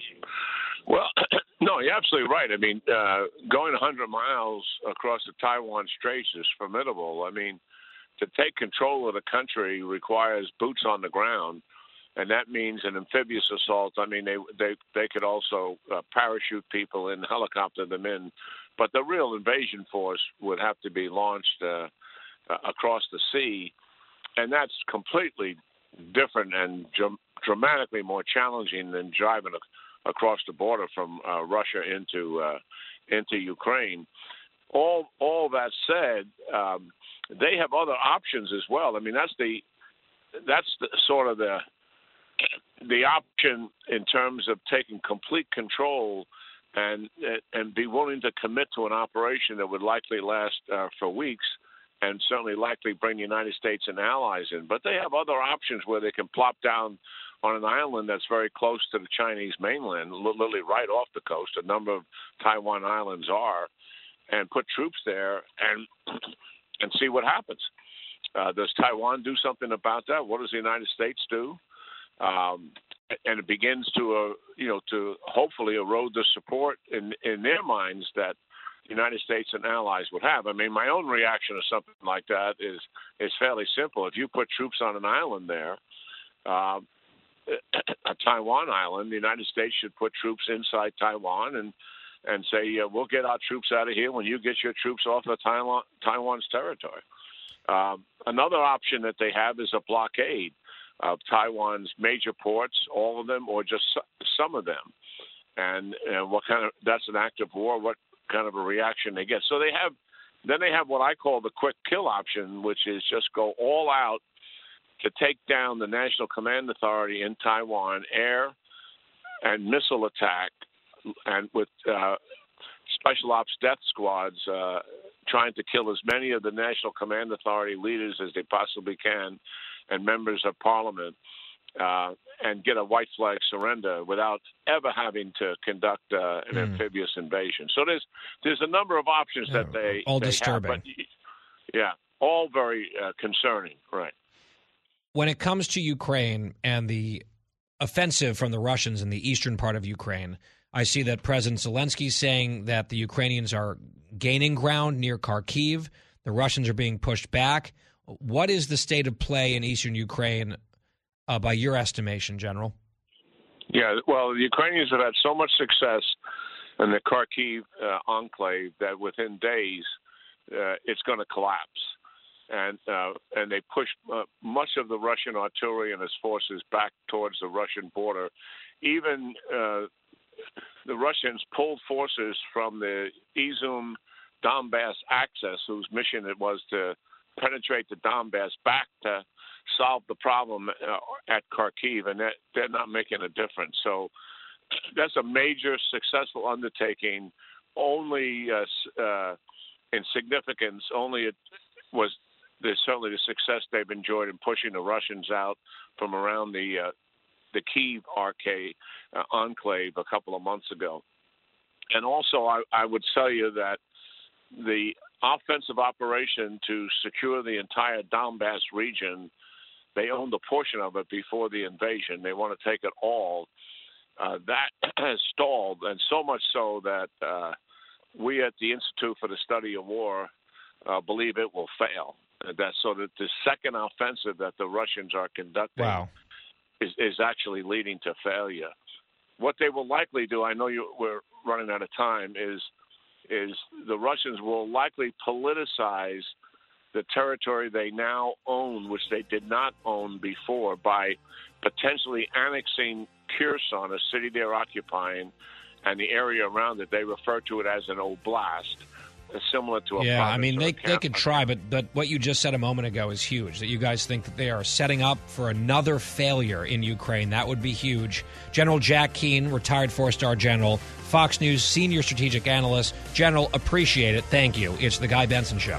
Well, no, you're absolutely right. I mean, uh, going one hundred miles across the Taiwan Straits is formidable. I mean, to take control of the country requires boots on the ground, and that means an amphibious assault. I mean, they they they could also uh, parachute people in, helicopter them in, but the real invasion force would have to be launched uh, uh, across the sea, and that's completely different and dr- dramatically more challenging than driving a, across the border from uh, Russia into uh, into Ukraine. All all that said, um, they have other options as well. I mean, that's the that's the, sort of the the option in terms of taking complete control and and be willing to commit to an operation that would likely last uh, for weeks, and certainly likely bring the United States and allies in. But they have other options where they can plop down on an island that's very close to the Chinese mainland, literally right off the coast. A number of Taiwan islands are, and put troops there and and see what happens. Uh, does Taiwan do something about that? What does the United States do? Um, and it begins to, uh, you know, to hopefully erode the support in in their minds that the United States and allies would have. I mean, my own reaction to something like that is is fairly simple. If you put troops on an island there, uh, a Taiwan island, the United States should put troops inside Taiwan and and say, uh, we'll get our troops out of here when you get your troops off of Taiwan, Taiwan's territory. Um, another option that they have is a blockade of Taiwan's major ports, all of them, or just some of them. And, and what kind of, that's an act of war, what kind of a reaction they get. So they have, then they have what I call the quick kill option, which is just go all out to take down the National Command Authority in Taiwan, air and missile attack, and with uh, special ops death squads uh, trying to kill as many of the National Command Authority leaders as they possibly can, and members of parliament, uh, and get a white flag surrender without ever having to conduct uh, an mm. amphibious invasion. So there's there's a number of options yeah, that they all they disturbing. Have, but, yeah, all very uh, concerning, right? When it comes to Ukraine and the offensive from the Russians in the eastern part of Ukraine, I see that President Zelensky is saying that the Ukrainians are gaining ground near Kharkiv, The Russians are being pushed back. What is the state of play in eastern Ukraine uh, by your estimation, General? Yeah, well, the Ukrainians have had so much success in the Kharkiv uh, enclave that within days uh, it's going to collapse. And uh, and they pushed uh, much of the Russian artillery and its forces back towards the Russian border. Even uh, the Russians pulled forces from the Izum Donbass axis, whose mission it was to penetrate the Donbass, back to solve the problem uh, at Kharkiv, and that, they're not making a difference. So that's a major successful undertaking. Only uh, uh, in significance, only it was there's certainly the success they've enjoyed in pushing the Russians out from around the uh, the Kyiv arcade uh, enclave a couple of months ago. And also, I, I would tell you that the offensive operation to secure the entire Donbass region, they owned a portion of it before the invasion. They want to take it all. Uh, that has stalled, and so much so that uh, we at the Institute for the Study of War uh, believe it will fail. That so that the second offensive that the Russians are conducting wow. is, is actually leading to failure. What they will likely do, I know you, we're running out of time, is is the Russians will likely politicize the territory they now own, which they did not own before, by potentially annexing Kherson, a city they're occupying, and the area around it. They refer to it as an oblast. Similar to a yeah, I mean, they, they could try, but, but what you just said a moment ago is huge, that you guys think that they are setting up for another failure in Ukraine. That would be huge. General Jack Keane, retired four-star general, Fox News senior strategic analyst. General, appreciate it. Thank you. It's The Guy Benson Show.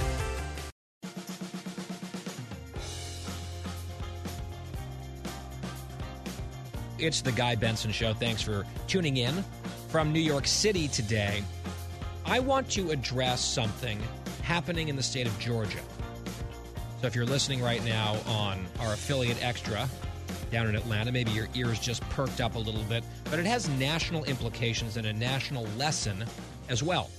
It's The Guy Benson Show. Thanks for tuning in from New York City today. I want to address something happening in the state of Georgia. So if you're listening right now on our affiliate Extra down in Atlanta, maybe your ears just perked up a little bit, but it has national implications and a national lesson as well.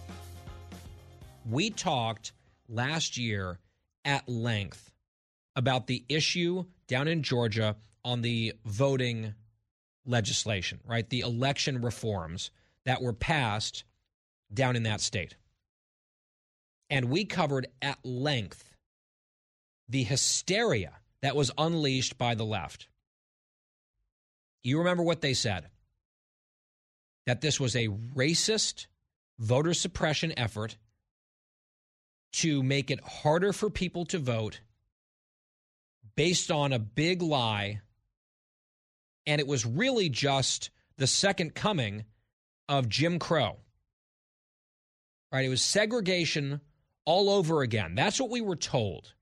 We talked last year at length about the issue down in Georgia on the voting legislation, right? The election reforms that were passed down in that state. And we covered at length the hysteria that was unleashed by the left. You remember what they said? That this was a racist voter suppression effort to make it harder for people to vote based on a big lie. And it was really just the second coming of Jim Crow. Right, it was segregation all over again. That's what we were told.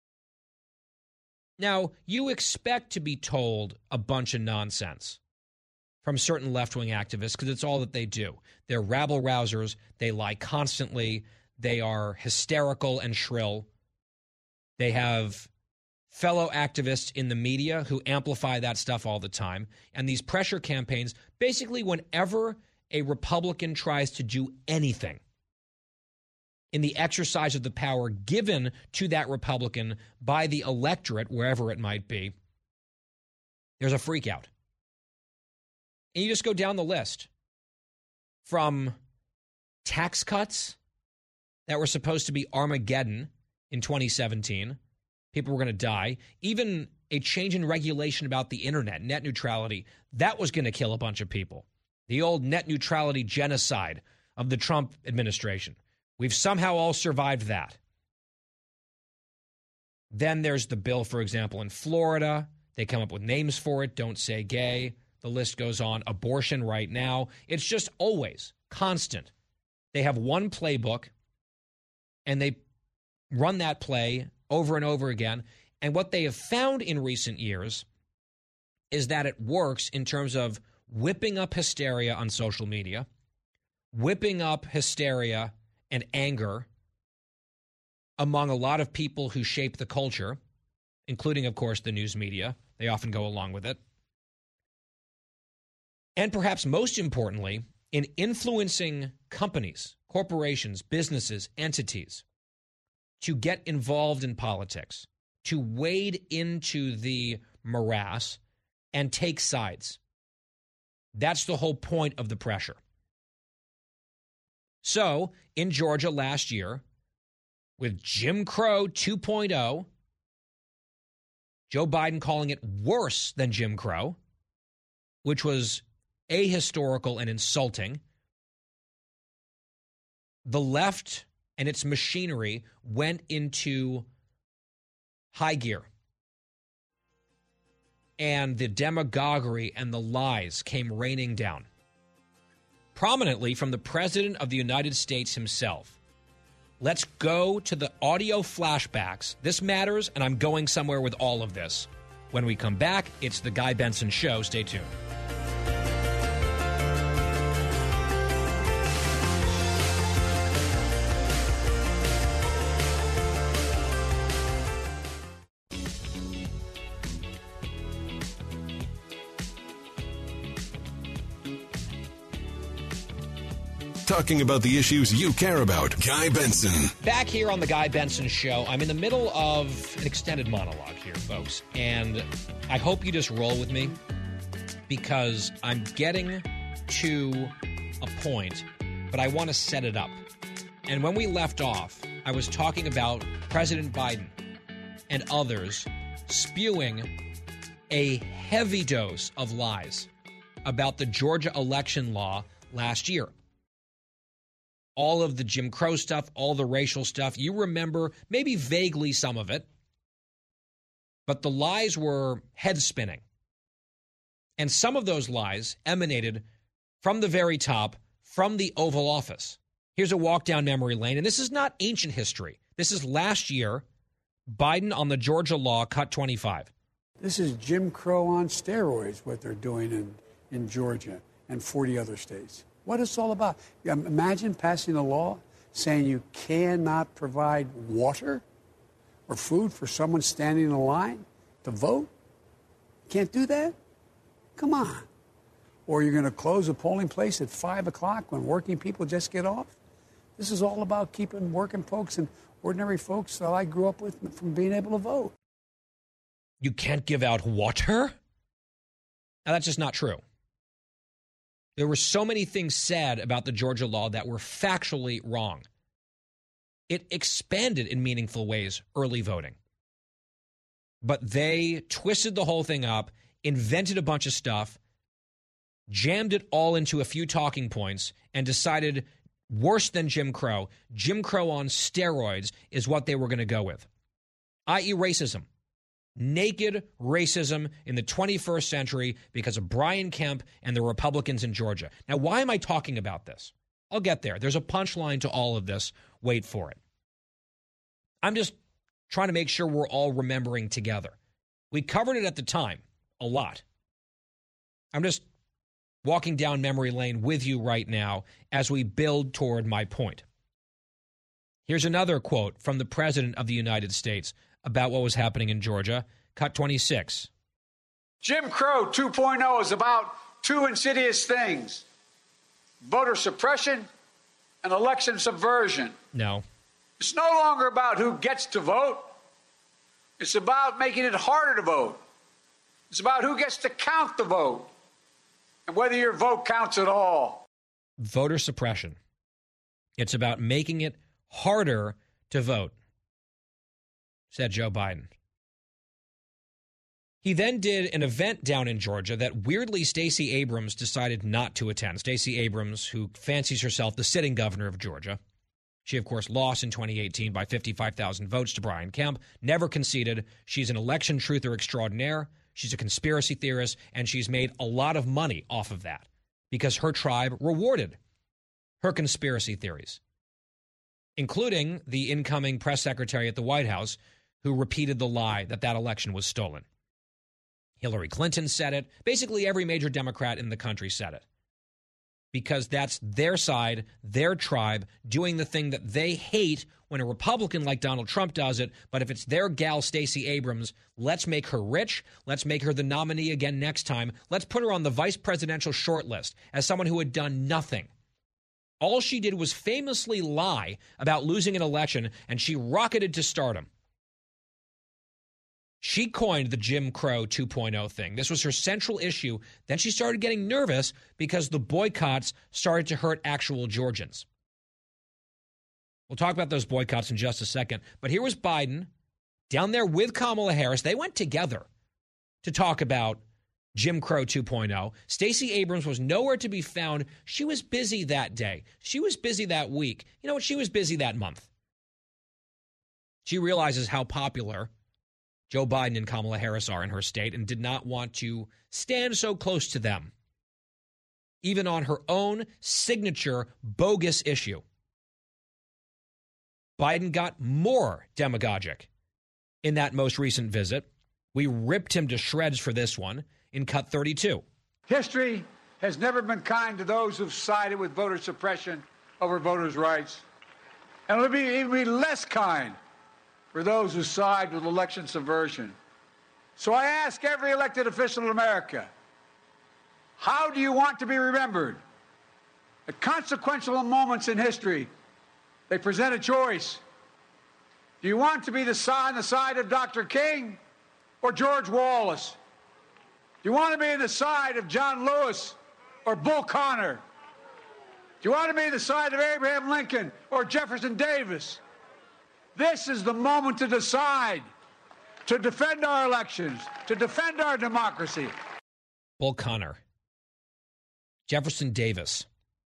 Now, you expect to be told a bunch of nonsense from certain left-wing activists because it's all that they do. They're rabble-rousers. They lie constantly. They are hysterical and shrill. They have fellow activists in the media who amplify that stuff all the time. And these pressure campaigns, basically whenever a Republican tries to do anything in the exercise of the power given to that Republican by the electorate, wherever it might be, there's a freak out. And you just go down the list from tax cuts that were supposed to be Armageddon in twenty seventeen. People were going to die. Even a change in regulation about the internet, net neutrality, that was going to kill a bunch of people. The old net neutrality genocide of the Trump administration. We've somehow all survived that. Then there's the bill, for example, in Florida. They come up with names for it. Don't say gay. The list goes on. Abortion right now. It's just always constant. They have one playbook, and they run that play over and over again. And what they have found in recent years is that it works in terms of whipping up hysteria on social media, whipping up hysteria and anger among a lot of people who shape the culture, including, of course, the news media. They often go along with it. And perhaps most importantly, in influencing companies, corporations, businesses, entities to get involved in politics, to wade into the morass and take sides. That's the whole point of the pressure. So, in Georgia last year, with Jim Crow two point oh, Joe Biden calling it worse than Jim Crow, which was ahistorical and insulting, the left and its machinery went into high gear. And the demagoguery and the lies came raining down, prominently from the President of the United States himself. Let's go to the audio flashbacks. This matters, and I'm going somewhere with all of this. When we come back, it's The Guy Benson Show. Stay tuned. Talking about the issues you care about. Guy Benson. Back here on The Guy Benson Show, I'm in the middle of an extended monologue here, folks. And I hope you just roll with me because I'm getting to a point, but I want to set it up. And when we left off, I was talking about President Biden and others spewing a heavy dose of lies about the Georgia election law last year. All of the Jim Crow stuff, all the racial stuff. You remember maybe vaguely some of it, but the lies were head-spinning. And some of those lies emanated from the very top, from the Oval Office. Here's a walk down memory lane, and this is not ancient history. This is last year, Biden on the Georgia law, cut twenty-five. This is Jim Crow on steroids, what they're doing in, in Georgia and forty other states. What it's all about. Imagine passing a law saying you cannot provide water or food for someone standing in a line to vote. Can't do that? Come on. Or you're going to close a polling place at five o'clock when working people just get off? This is all about keeping working folks and ordinary folks that I grew up with from being able to vote. You can't give out water? Now, that's just not true. There were so many things said about the Georgia law that were factually wrong. It expanded in meaningful ways early voting. But they twisted the whole thing up, invented a bunch of stuff, jammed it all into a few talking points, and decided worse than Jim Crow, Jim Crow on steroids is what they were going to go with, that is racism. Naked racism in the twenty-first century because of Brian Kemp and the Republicans in Georgia. Now, why am I talking about this? I'll get there. There's a punchline to all of this. Wait for it. I'm just trying to make sure we're all remembering together. We covered it at the time a lot. I'm just walking down memory lane with you right now as we build toward my point. Here's another quote from the President of the United States about what was happening in Georgia. Cut twenty-six. Jim Crow two point oh is about two insidious things: voter suppression and election subversion. No. It's no longer about who gets to vote. It's about making it harder to vote. It's about who gets to count the vote and whether your vote counts at all. Voter suppression. It's about making it harder to vote, said Joe Biden. He then did an event down in Georgia that weirdly Stacey Abrams decided not to attend. Stacey Abrams, who fancies herself the sitting governor of Georgia. She, of course, lost in twenty eighteen by fifty-five thousand votes to Brian Kemp, never conceded. She's an election truther extraordinaire. She's a conspiracy theorist, and she's made a lot of money off of that because her tribe rewarded her conspiracy theories, including the incoming press secretary at the White House, who repeated the lie that that election was stolen. Hillary Clinton said it. Basically, every major Democrat in the country said it. Because that's their side, their tribe, doing the thing that they hate when a Republican like Donald Trump does it. But if it's their gal, Stacey Abrams, let's make her rich. Let's make her the nominee again next time. Let's put her on the vice presidential shortlist as someone who had done nothing All she did was famously lie about losing an election, and she rocketed to stardom. She coined the Jim Crow two point oh thing. This was her central issue. Then she started getting nervous because the boycotts started to hurt actual Georgians. We'll talk about those boycotts in just a second. But here was Biden down there with Kamala Harris. They went together to talk about Jim Crow two point oh. Stacey Abrams was nowhere to be found. She was busy that day. She was busy that week. You know what? She was busy that month. She realizes how popular Joe Biden and Kamala Harris are in her state and did not want to stand so close to them, even on her own signature bogus issue. Biden got more demagogic in that most recent visit. We ripped him to shreds for this one in cut thirty-two. History has never been kind to those who've sided with voter suppression over voters' rights, and it'll be even be less kind for those who side with election subversion. So I ask every elected official in America, how do you want to be remembered? At consequential moments in history, they present a choice. Do you want to be the side, on the side of Doctor King or George Wallace? Do you want to be on the side of John Lewis or Bull Connor? Do you want to be on the side of Abraham Lincoln or Jefferson Davis? This is the moment to decide, to defend our elections, to defend our democracy. Bull Connor, Jefferson Davis.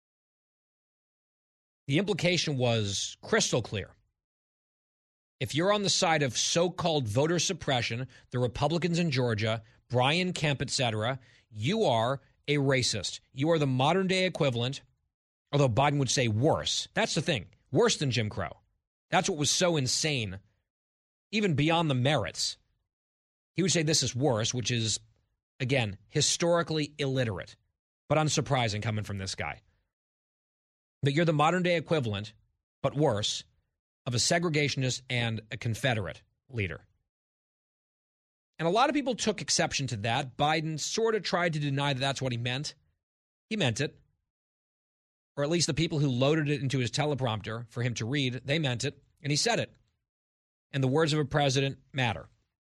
The implication was crystal clear. If you're on the side of so-called voter suppression, the Republicans in Georgia, Brian Kemp, et cetera, you are a racist. You are the modern-day equivalent, although Biden would say worse. That's the thing, worse than Jim Crow. That's what was so insane, even beyond the merits. He would say this is worse, which is, again, historically illiterate, but unsurprising coming from this guy. That you're the modern-day equivalent, but worse, of a segregationist and a Confederate leader. And a lot of people took exception to that. Biden sort of tried to deny that that's what he meant. He meant it. Or at least the people who loaded it into his teleprompter for him to read, they meant it, and he said it. And the words of a president matter.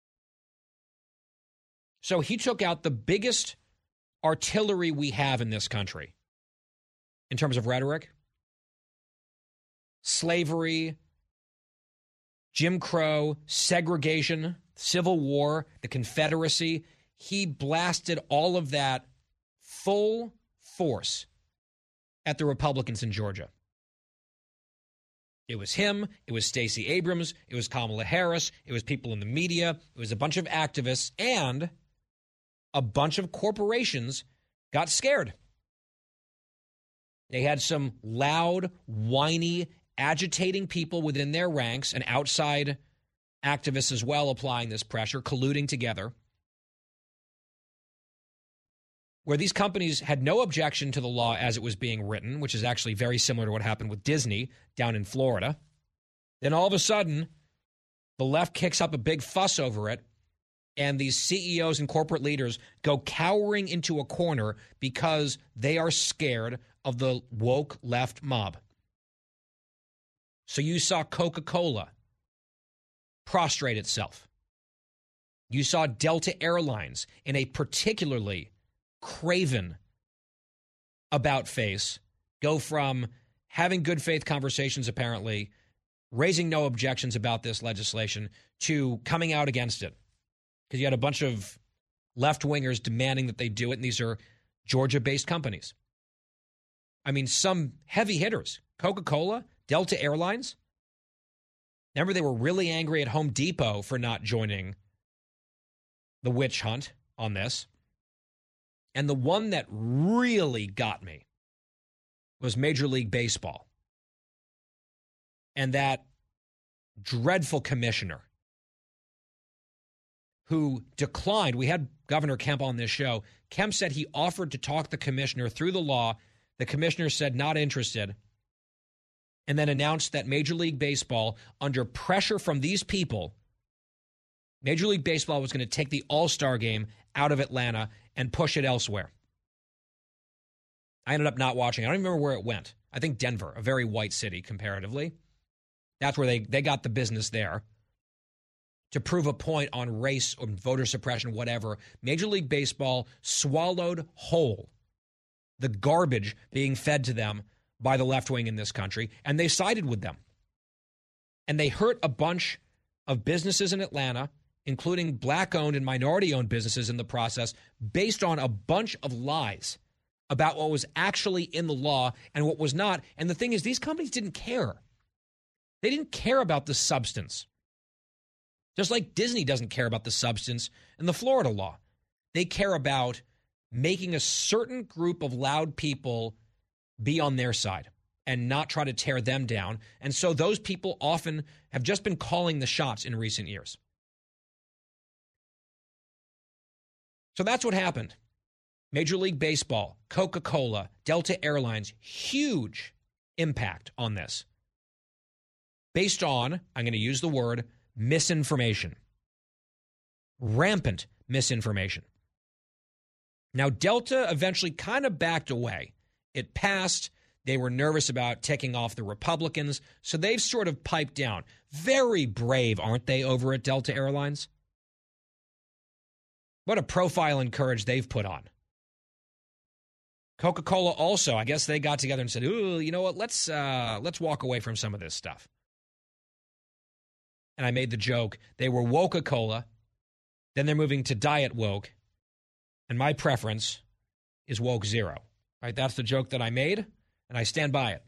So he took out the biggest artillery we have in this country in terms of rhetoric. Slavery, Jim Crow, segregation, Civil War, the Confederacy. He blasted all of that full force at the Republicans in Georgia. It was him, it was Stacey Abrams, it was Kamala Harris, it was people in the media, it was a bunch of activists, and a bunch of corporations got scared. They had some loud, whiny, agitating people within their ranks and outside activists as well applying this pressure, colluding together, where these companies had no objection to the law as it was being written, which is actually very similar to what happened with Disney down in Florida. Then all of a sudden, the left kicks up a big fuss over it, and these C E Os and corporate leaders go cowering into a corner because they are scared of the woke left mob. So you saw Coca-Cola prostrate itself. You saw Delta Airlines in a particularly craven about face go from having good faith conversations, apparently, raising no objections about this legislation, to coming out against it. Because you had a bunch of left-wingers demanding that they do it, and these are Georgia-based companies. I mean, some heavy hitters, Coca-Cola, Delta Airlines. Remember, they were really angry at Home Depot for not joining the witch hunt on this. And the one that really got me was Major League Baseball. And that dreadful commissioner who declined. We had Governor Kemp on this show. Kemp said he offered to talk the commissioner through the law. The commissioner said not interested, and then announced that Major League Baseball, under pressure from these people, Major League Baseball was going to take the All-Star game out of Atlanta and push it elsewhere. I ended up not watching. I don't even remember where it went. I think Denver, a very white city comparatively. That's where they, they got the business there. To prove a point on race or voter suppression, whatever, Major League Baseball swallowed whole the garbage being fed to them by the left wing in this country, and they sided with them. And they hurt a bunch of businesses in Atlanta, including black-owned and minority-owned businesses in the process, based on a bunch of lies about what was actually in the law and what was not. And the thing is, these companies didn't care. They didn't care about the substance. Just like Disney doesn't care about the substance in the Florida law. They care about making a certain group of loud people be on their side and not try to tear them down. And so those people often have just been calling the shots in recent years. So that's what happened. Major League Baseball, Coca-Cola, Delta Airlines, huge impact on this. Based on, I'm going to use the word, misinformation. Rampant misinformation. Now, Delta eventually kind of backed away. It passed. They were nervous about ticking off the Republicans, so they've sort of piped down. Very brave, aren't they, over at Delta Airlines? What a profile and courage they've put on. Coca-Cola also, I guess they got together and said, ooh, you know what, let's uh, let's walk away from some of this stuff. And I made the joke, they were Woca-Cola, then they're moving to Diet Woke, and my preference is Woke Zero. Right? That's the joke that I made, and I stand by it.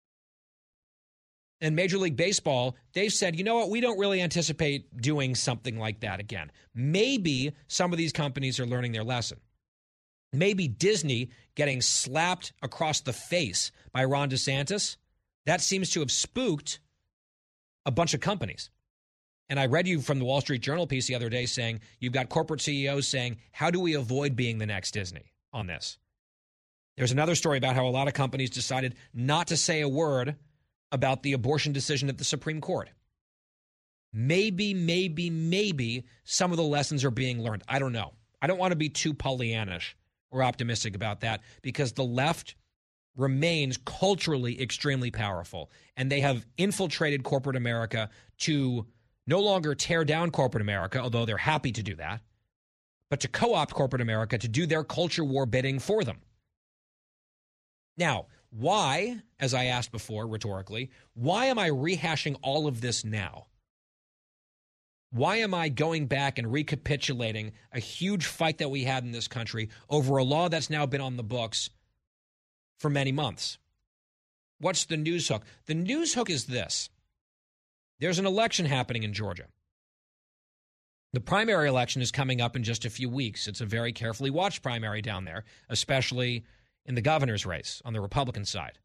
And Major League Baseball, they've said, you know what, we don't really anticipate doing something like that again. Maybe some of these companies are learning their lesson. Maybe Disney getting slapped across the face by Ron DeSantis, that seems to have spooked a bunch of companies. And I read you from the Wall Street Journal piece the other day saying you've got corporate C E Os saying, how do we avoid being the next Disney on this? There's another story about how a lot of companies decided not to say a word about the abortion decision at the Supreme Court. Maybe, maybe, maybe some of the lessons are being learned. I don't know. I don't want to be too Pollyannish or optimistic about that because the left remains culturally extremely powerful, and they have infiltrated corporate America to no longer tear down corporate America, although they're happy to do that, but to co-opt corporate America to do their culture war bidding for them. Now, why, as I asked before rhetorically, why am I rehashing all of this now? Why am I going back and recapitulating a huge fight that we had in this country over a law that's now been on the books for many months? What's the news hook? The news hook is this. There's an election happening in Georgia. The primary election is coming up in just a few weeks. It's a very carefully watched primary down there, especially in the governor's race on the Republican side.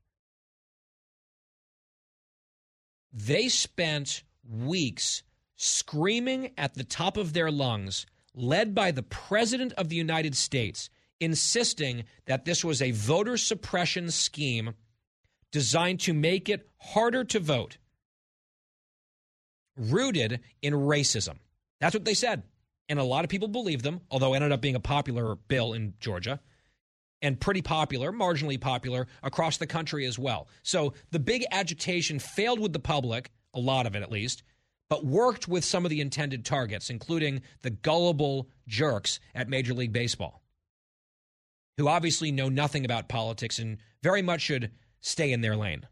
They spent weeks screaming at the top of their lungs, led by the President of the United States, insisting that this was a voter suppression scheme designed to make it harder to vote, rooted in racism. That's what they said. And a lot of people believed them, although it ended up being a popular bill in Georgia and pretty popular, marginally popular across the country as well. So the big agitation failed with the public, a lot of it at least, but worked with some of the intended targets, including the gullible jerks at Major League Baseball, who obviously know nothing about politics and very much should stay in their lane.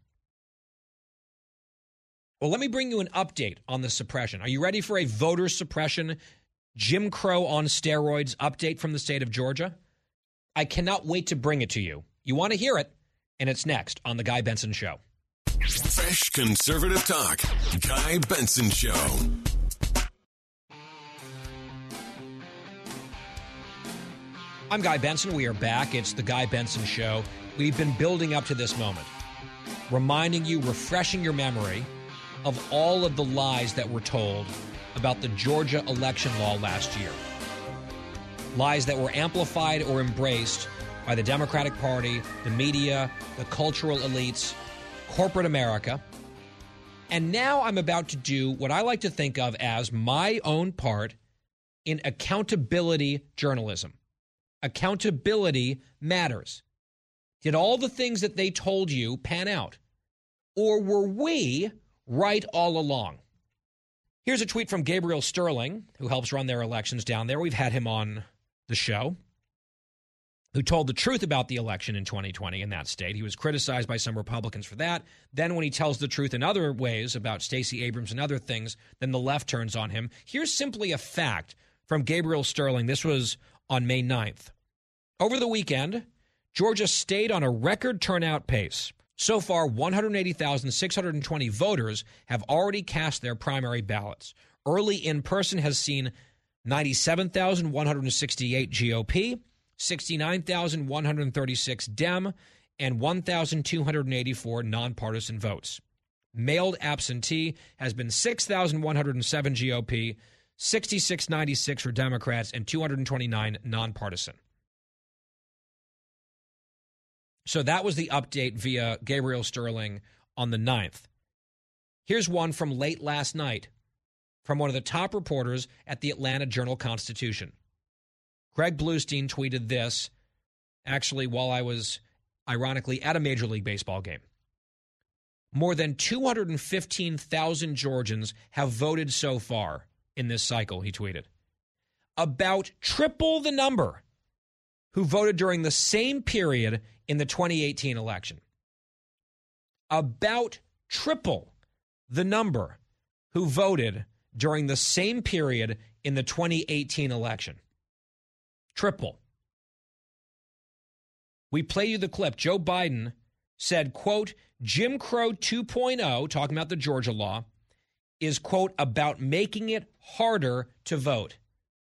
Well, let me bring you an update on the suppression. Are you ready for a voter suppression, Jim Crow on steroids update from the state of Georgia? I cannot wait to bring it to you. You want to hear it, and it's next on The Guy Benson Show. Fresh conservative talk. Guy Benson Show. I'm Guy Benson. We are back. It's The Guy Benson Show. We've been building up to this moment, reminding you, refreshing your memory of all of the lies that were told about the Georgia election law last year. Lies that were amplified or embraced by the Democratic Party, the media, the cultural elites, corporate America. And now I'm about to do what I like to think of as my own part in accountability journalism. Accountability matters. Did all the things that they told you pan out? Or were we right all along? Here's a tweet from Gabriel Sterling, who helps run their elections down there. We've had him on the show, who told the truth about the election in twenty twenty in that state. He was criticized by some Republicans for that. Then when he tells the truth in other ways about Stacey Abrams and other things, then the left turns on him. Here's simply a fact from Gabriel Sterling. This was on May ninth. Over the weekend, Georgia stayed on a record turnout pace. So far, one hundred eighty thousand six hundred twenty voters have already cast their primary ballots. Early in-person has seen ninety-seven thousand one hundred sixty-eight G O P, sixty-nine thousand one hundred thirty-six Dem, and one thousand two hundred eighty-four nonpartisan votes. Mailed absentee has been six thousand one hundred seven G O P, sixty-six ninety-six for Democrats, and two hundred twenty-nine nonpartisan. So that was the update via Gabriel Sterling on the ninth. Here's one from late last night from one of the top reporters at the Atlanta Journal-Constitution. Greg Bluestein tweeted this, actually, while I was, ironically, at a Major League Baseball game. More than two hundred fifteen thousand Georgians have voted so far in this cycle, he tweeted. About triple the number who voted during the same period in the twenty eighteen election. About triple the number who voted during the same period in the twenty eighteen election. Triple. We play you the clip. Joe Biden said, quote, Jim Crow two point oh, talking about the Georgia law, is, quote, about making it harder to vote.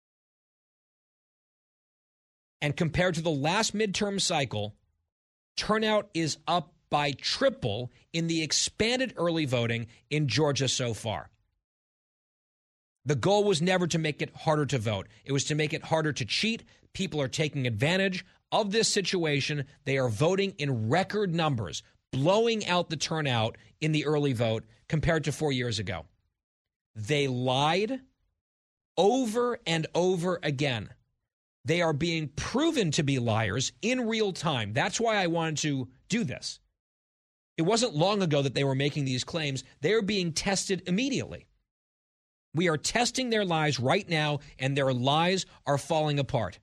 And compared to the last midterm cycle, turnout is up by triple in the expanded early voting in Georgia so far. The goal was never to make it harder to vote. It was to make it harder to cheat. People are taking advantage of this situation. They are voting in record numbers, blowing out the turnout in the early vote compared to four years ago. They lied over and over again. They are being proven to be liars in real time. That's why I wanted to do this. It wasn't long ago that they were making these claims. They are being tested immediately. We are testing their lies right now, and their lies are falling apart.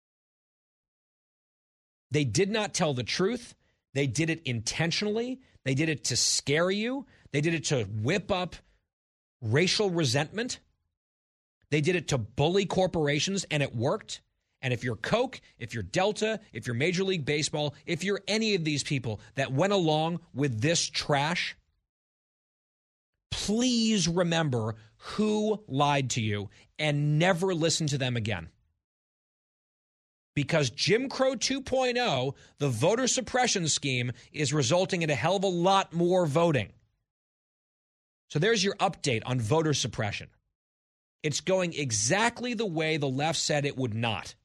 They did not tell the truth. They did it intentionally. They did it to scare you. They did it to whip up racial resentment. They did it to bully corporations, and it worked. And if you're Coke, if you're Delta, if you're Major League Baseball, if you're any of these people that went along with this trash, please remember who lied to you and never listen to them again. Because Jim Crow two point oh, the voter suppression scheme, is resulting in a hell of a lot more voting. So there's your update on voter suppression. It's going exactly the way the left said it would not.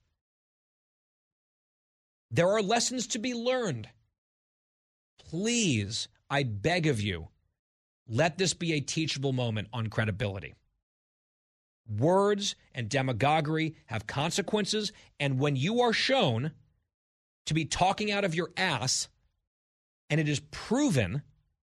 There are lessons to be learned. Please, I beg of you, let this be a teachable moment on credibility. Words and demagoguery have consequences, and when you are shown to be talking out of your ass, and it is proven,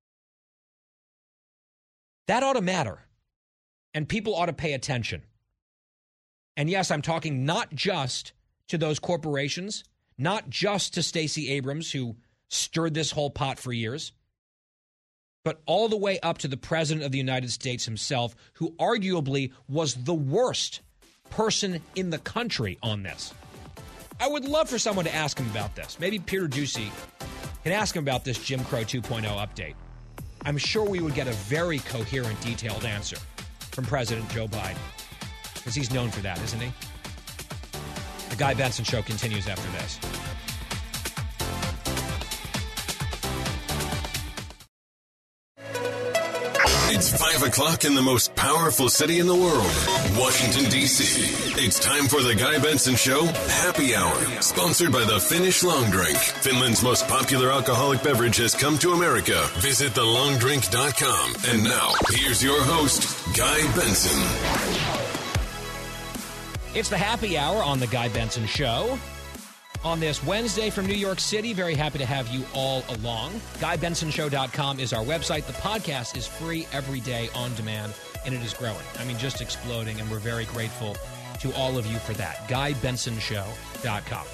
that ought to matter, and people ought to pay attention. And yes, I'm talking not just to those corporations, not just to Stacey Abrams, who stirred this whole pot for years, but all the way up to the President of the United States himself, who arguably was the worst person in the country on this. I would love for someone to ask him about this. Maybe Peter Doocy can ask him about this Jim Crow two point oh update. I'm sure we would get a very coherent, detailed answer from President Joe Biden, because he's known for that, isn't he? The Guy Benson Show continues after this. It's five o'clock in the most powerful city in the world, Washington, D C It's time for the Guy Benson Show Happy Hour, sponsored by the Finnish Long Drink. Finland's most popular alcoholic beverage has come to America. Visit the long drink dot com. And now, here's your host, Guy Benson. It's the Happy Hour on the Guy Benson Show on this Wednesday from New York City. Very happy to have you all along. Guy Benson Show dot com is our website. The podcast is free every day on demand, and it is growing. I mean, just exploding, and we're very grateful to all of you for that. Guy Benson Show dot com.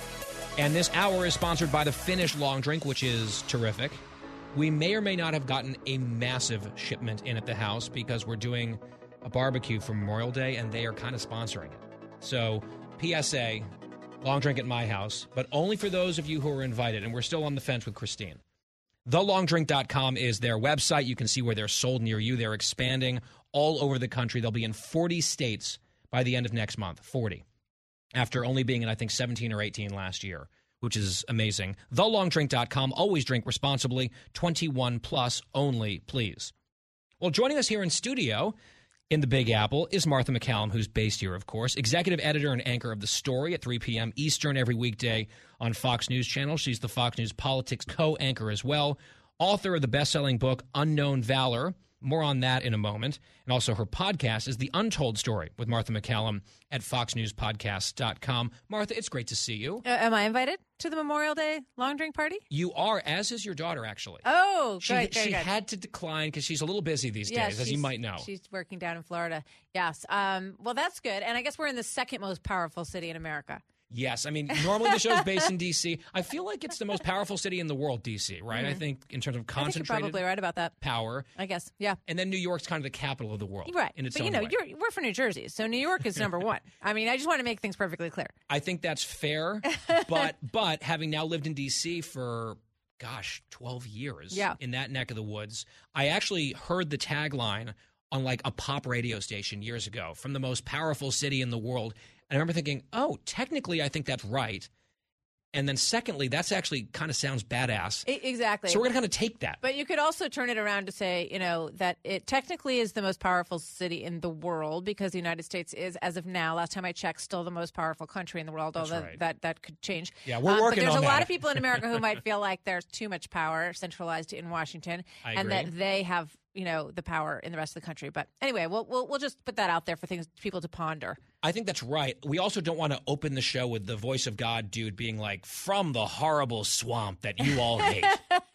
And this hour is sponsored by the Finnish Long Drink, which is terrific. We may or may not have gotten a massive shipment in at the house because we're doing a barbecue for Memorial Day, and they are kind of sponsoring it. So, P S A, long drink at my house, but only for those of you who are invited, and we're still on the fence with Christine. the long drink dot com is their website. You can see where they're sold near you. They're expanding all over the country. They'll be in forty states by the end of next month, forty, after only being in, I think, seventeen or eighteen last year, which is amazing. the long drink dot com. Always drink responsibly. twenty-one plus only, please. Well, joining us here in studio in the Big Apple is Martha MacCallum, who's based here, of course, executive editor and anchor of The Story at three p.m. Eastern every weekday on Fox News Channel. She's the Fox News Politics co-anchor as well, author of the best-selling book Unknown Valor. More on that in a moment. And also her podcast is The Untold Story with Martha MacCallum at fox news podcast dot com. Martha, it's great to see you. Uh, am I invited to the Memorial Day long drink party? You are, as is your daughter, actually. Oh, she, good, good, She good. had to decline because she's a little busy these Yeah, days, as you she's- might know. She's working down in Florida. Yes. Um, well, that's good. And I guess we're in the second most powerful city in America. Yes. I mean, normally the show's based in D C. I feel like it's the most powerful city in the world, D C, right? I Mhm. think in terms of I think you're concentrated probably right about that. power. I guess. Yeah. And then New York's kind of the capital of the world. Right. In its But, you own know, way. you're, we're from New Jersey, so New York is number one. I mean, I just want to make things perfectly clear. I think that's fair. but but having now lived in D C for, gosh, twelve years Yeah. in that neck of the woods, I actually heard the tagline on like a pop radio station years ago, from the most powerful city in the world. And I remember thinking, oh, technically I think that's right. And then secondly, that's actually kind of sounds badass. I- exactly. So we're going to kind of take that. But you could also turn it around to say, you know, that it technically is the most powerful city in the world because the United States is, as of now, last time I checked, still the most powerful country in the world, That's although right. that, that could change. Yeah, we're Um, working But there's on a lot that. of people in America who might feel like there's too much power centralized in Washington I and agree. that they have, you know, the power in the rest of the country. But anyway, we'll, we'll, we'll just put that out there for things people to ponder. I think that's right. We also don't want to open the show with the voice of God dude being like, from the horrible swamp that you all hate.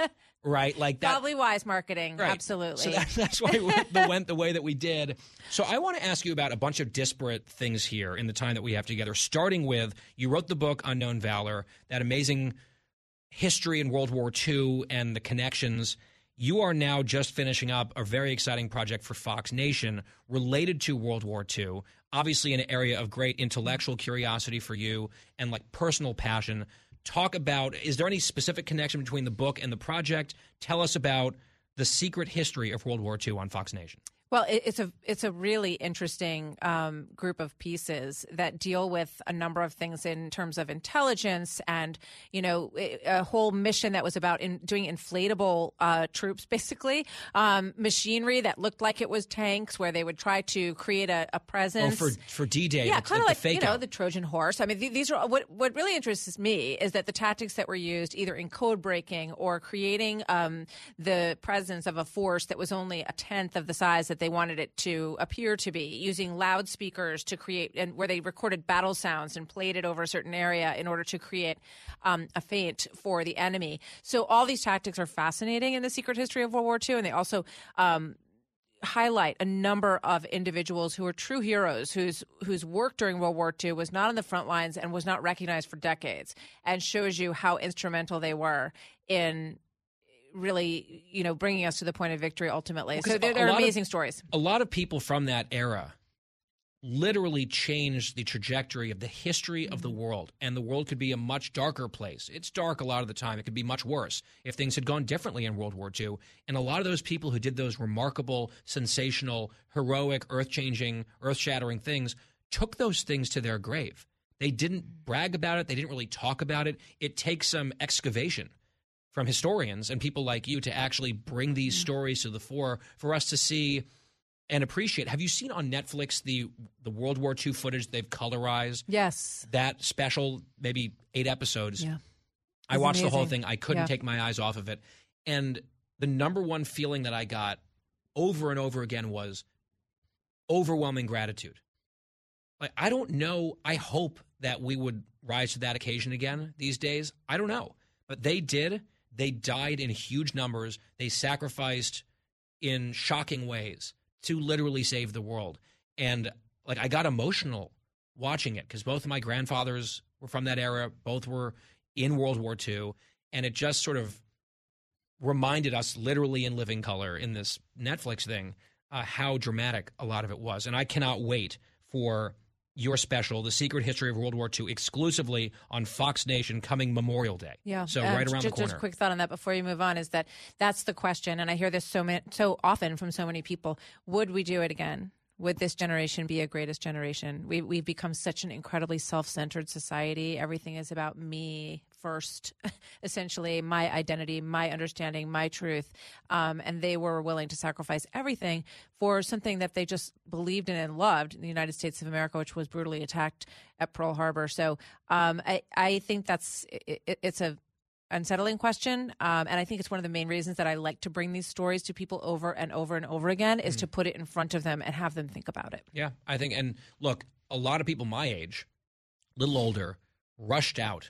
Right? Like that. Probably wise marketing. Right. Absolutely. So that, that's why it went the, went the way that we did. So I want to ask you about a bunch of disparate things here in the time that we have together, starting with you wrote the book Unknown Valor, that amazing history in World War Two and the connections. You are now just finishing up a very exciting project for Fox Nation related to World War Two, obviously an area of great intellectual curiosity for you and like personal passion. Talk about, is there any specific connection between the book and the project? Tell us about the secret history of World War Two on Fox Nation. Well, it, it's a it's a really interesting um, group of pieces that deal with a number of things in terms of intelligence and, you know, a whole mission that was about in, doing inflatable uh, troops, basically, um, machinery that looked like it was tanks, where they would try to create a, a presence. Oh, for for D-Day, Yeah, the, kind of the like, fake you know, out. the Trojan horse. I mean, th- these are what what really interests me is that the tactics that were used, either in code breaking or creating um, the presence of a force that was only a tenth of the size that they wanted it to appear to be, using loudspeakers to create, and where they recorded battle sounds and played it over a certain area in order to create um, a feint for the enemy. So all these tactics are fascinating in the secret history of World War Two, and they also um, highlight a number of individuals who are true heroes, whose whose work during World War Two was not on the front lines and was not recognized for decades, and shows you how instrumental they were in really, you know, bringing us to the point of victory ultimately. Well, So 'cause they're, a- a they're lot of- amazing stories. A lot of people from that era literally changed the trajectory of the history of the world, and the world could be a much darker place. It's dark a lot of the time. It could be much worse if things had gone differently in World War Two. And a lot of those people who did those remarkable, sensational, heroic, earth-changing, earth-shattering things took those things to their grave. They didn't brag about it. They didn't really talk about it. It takes some excavation from historians and people like you to actually bring these stories to the fore for us to see and appreciate. Have you seen on Netflix the the World War Two footage they've colorized? Yes. That special, maybe eight episodes. Yeah. I It's watched the whole amazing. thing. I couldn't Yeah. take my eyes off of it. And the number one feeling that I got over and over again was overwhelming gratitude like, I don't know. I hope that we would rise to that occasion again these days. I don't know. But they did. They died in huge numbers. They sacrificed in shocking ways to literally save the world. And like, I got emotional watching it because both of my grandfathers were from that era. Both were in World War Two. And it just sort of reminded us literally in living color in this Netflix thing uh, how dramatic a lot of it was. And I cannot wait for your special, The Secret History of World War Two, exclusively on Fox Nation coming Memorial Day. Yeah. So um, right around just, the corner. Just a quick thought on that before you move on is that that's the question, and I hear this so many, so often from so many people. Would we do it again? Would this generation be a greatest generation? We, we've become such an incredibly self-centered society. Everything is about me first, essentially, my identity, my understanding, my truth. Um, and they were willing to sacrifice everything for something that they just believed in and loved, in the United States of America, which was brutally attacked at Pearl Harbor. So um, I, I think that's it, it's a unsettling question. Um, and I think it's one of the main reasons that I like to bring these stories to people over and over and over again is mm. to put it in front of them and have them think about it. Yeah, I think. And look, a lot of people my age, a little older, rushed out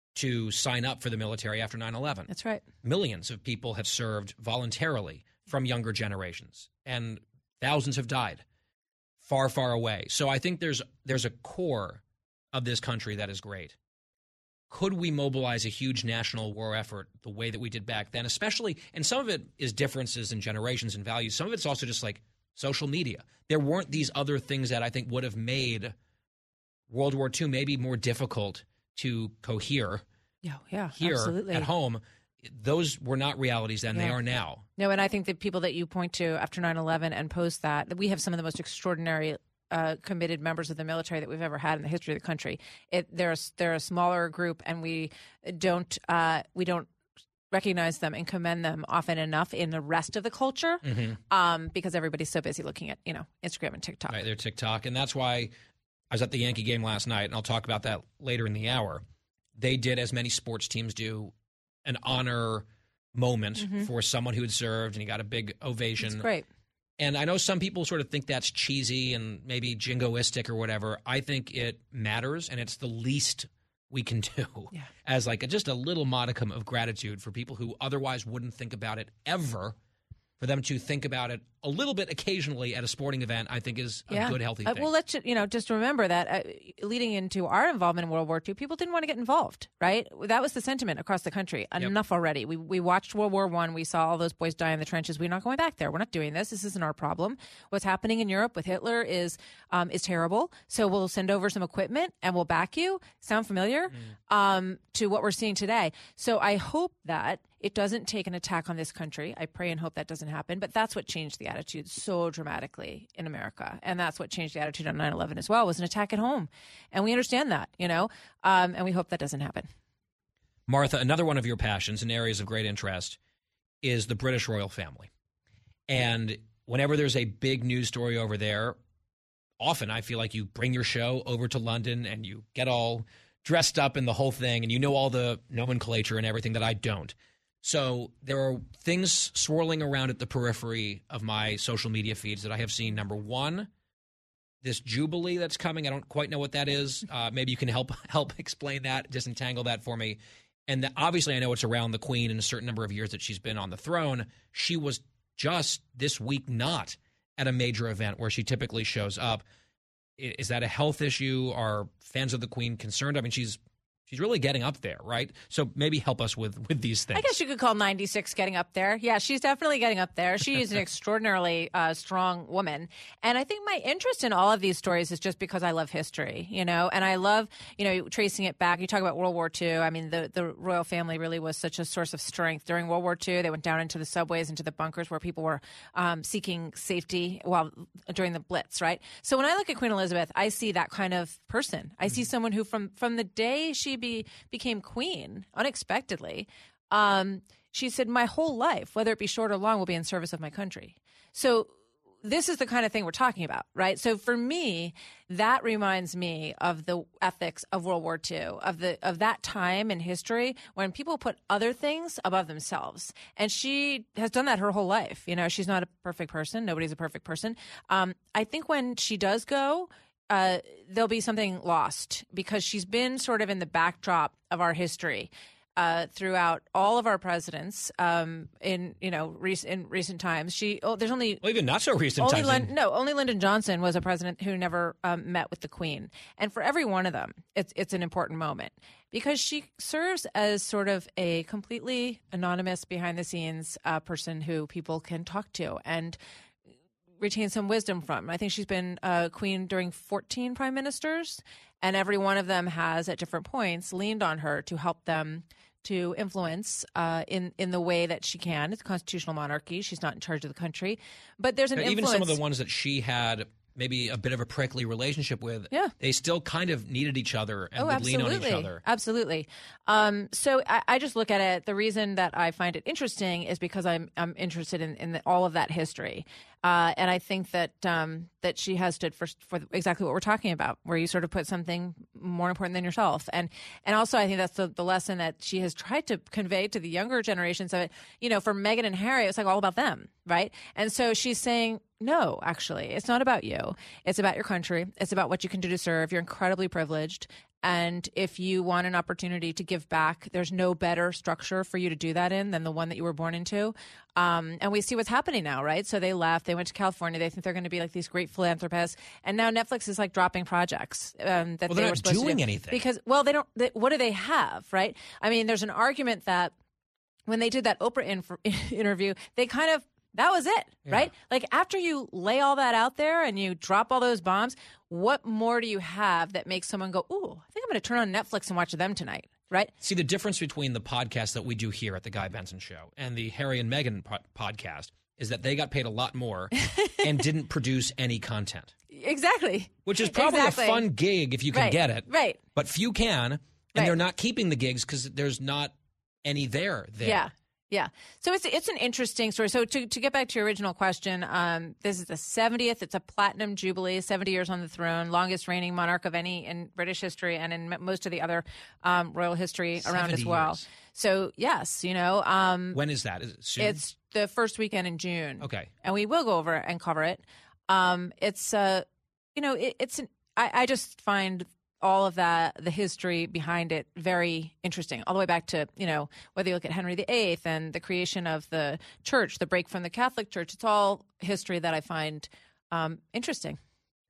to sign up for the military after nine eleven. That's right. Millions of people have served voluntarily from younger generations, and thousands have died far, far away. So I think there's there's a core of this country that is great. Could we mobilize a huge national war effort the way that we did back then, especially, and some of it is differences in generations and values. Some of it's also just like social media. There weren't these other things that I think would have made World War Two maybe more difficult to cohere yeah, yeah, here absolutely. At home. Those were not realities then. Yeah. They are now. No, and I think the people that you point to after nine eleven and post that, that we have some of the most extraordinary Uh, committed members of the military that we've ever had in the history of the country. It, they're, a, they're a smaller group, and we don't uh, we don't recognize them and commend them often enough in the rest of the culture mm-hmm. um, because everybody's so busy looking at, you know, Instagram and TikTok. Right, they're TikTok, and that's why I was at the Yankee game last night, and I'll talk about that later in the hour. They did, as many sports teams do, an honor moment mm-hmm. for someone who had served, and he got a big ovation. That's great. And I know some people sort of think that's cheesy and maybe jingoistic or whatever. I think it matters, and it's the least we can do yeah. as like a, just a little modicum of gratitude for people who otherwise wouldn't think about it ever. For them to think about it a little bit occasionally at a sporting event, I think is a yeah. good, healthy uh, thing. Well, let's you know just remember that uh, leading into our involvement in World War Two, people didn't want to get involved, right? That was the sentiment across the country. Enough yep. already. We we watched World War One. We saw all those boys die in the trenches. We're not going back there. We're not doing this. This isn't our problem. What's happening in Europe with Hitler is um, is terrible. So we'll send over some equipment and we'll back you. Sound familiar? Mm. Um, to what we're seeing today. So I hope that it doesn't take an attack on this country. I pray and hope that doesn't happen. But that's what changed the attitude so dramatically in America. And that's what changed the attitude on nine eleven as well, was an attack at home. And we understand that, you know, um, and we hope that doesn't happen. Martha, another one of your passions and areas of great interest is the British royal family. And whenever there's a big news story over there, often I feel like you bring your show over to London and you get all dressed up in the whole thing and you know all the nomenclature and everything that I don't. So there are things swirling around at the periphery of my social media feeds that I have seen. Number one, this Jubilee that's coming. I don't quite know what that is. Uh, maybe you can help help explain that, disentangle that for me. And the, obviously I know it's around the Queen and a certain number of years that she's been on the throne. She was just this week not at a major event where she typically shows up. Is that a health issue? Are fans of the Queen concerned? I mean, she's She's really getting up there, right? So maybe help us with, with these things. I guess you could call ninety-six getting up there. Yeah, she's definitely getting up there. She is an extraordinarily uh, strong woman. And I think my interest in all of these stories is just because I love history, you know, and I love, you know, tracing it back. You talk about World War Two. I mean, the, the royal family really was such a source of strength. During World War Two, they went down into the subways, into the bunkers where people were um, seeking safety while during the Blitz, right? So when I look at Queen Elizabeth, I see that kind of person. I see someone who from, from the day she Be, became queen unexpectedly. Um, she said, my whole life, whether it be short or long, will be in service of my country. So this is the kind of thing we're talking about, right? So for me, that reminds me of the ethics of World War Two, of the of that time in history when people put other things above themselves. And she has done that her whole life. You know, she's not a perfect person. Nobody's a perfect person. Um, I think when she does go, uh, there'll be something lost because she's been sort of in the backdrop of our history. Uh, throughout all of our presidents, um, in you know rec- in recent times, she oh, there's only well, even not so recent only times. Lyn- no, only Lyndon Johnson was a president who never um, met with the Queen, and for every one of them, it's it's an important moment because she serves as sort of a completely anonymous, behind the scenes uh, person who people can talk to and retain some wisdom from. I think she's been uh, Queen during fourteen prime ministers, and every one of them has at different points leaned on her to help them to influence uh, in in the way that she can. It's a constitutional monarchy. She's not in charge of the country. But there's an Now, influence. even some of the ones that she had maybe a bit of a prickly relationship with, yeah. they still kind of needed each other and oh, would absolutely. lean on each other. Absolutely. Um, so I, I just look at it. The reason that I find it interesting is because I'm I'm interested in, in the, all of that history. Uh, and I think that um, that she has stood for for exactly what we're talking about, where you sort of put something more important than yourself. And and also I think that's the, the lesson that she has tried to convey to the younger generations of it. You know, for Meghan and Harry, it's like all about them, right? And so she's saying, no, actually, it's not about you. It's about your country. It's about what you can do to serve. You're incredibly privileged. And if you want an opportunity to give back, there's no better structure for you to do that in than the one that you were born into. Um, and we see what's happening now, right? So they left. They went to California. They think they're going to be like these great philanthropists. And now Netflix is like dropping projects um, that Well, they they're were not supposed doing to do. anything. Because, well, they don't. They, what do they have, right? I mean, there's an argument that when they did that Oprah inf- interview, they kind of that was it, Yeah. right? Like after you lay all that out there and you drop all those bombs, what more do you have that makes someone go, ooh, I think I'm going to turn on Netflix and watch them tonight, right? See, the difference between the podcast that we do here at the Guy Benson Show and the Harry and Meghan po- podcast is that they got paid a lot more and didn't produce any content. Exactly. Which is probably Exactly. a fun gig if you can Right. get it. Right. But few can, and Right. they're not keeping the gigs because there's not any there there. Yeah. Yeah. So it's it's an interesting story. So to, to get back to your original question, um, this is the seventieth. It's a platinum jubilee, seventy years on the throne, longest reigning monarch of any in British history and in m- most of the other um, royal history around as seventy well. years. So yes, you know. Um, When is that? Is it soon? It's the first weekend in June. Okay. And we will go over it and cover it. Um, it's, uh, you know, it, it's, an, I, I just find all of that, the history behind it, very interesting. All the way back to, you know, whether you look at Henry the Eighth and the creation of the church, the break from the Catholic Church, it's all history that I find um, interesting.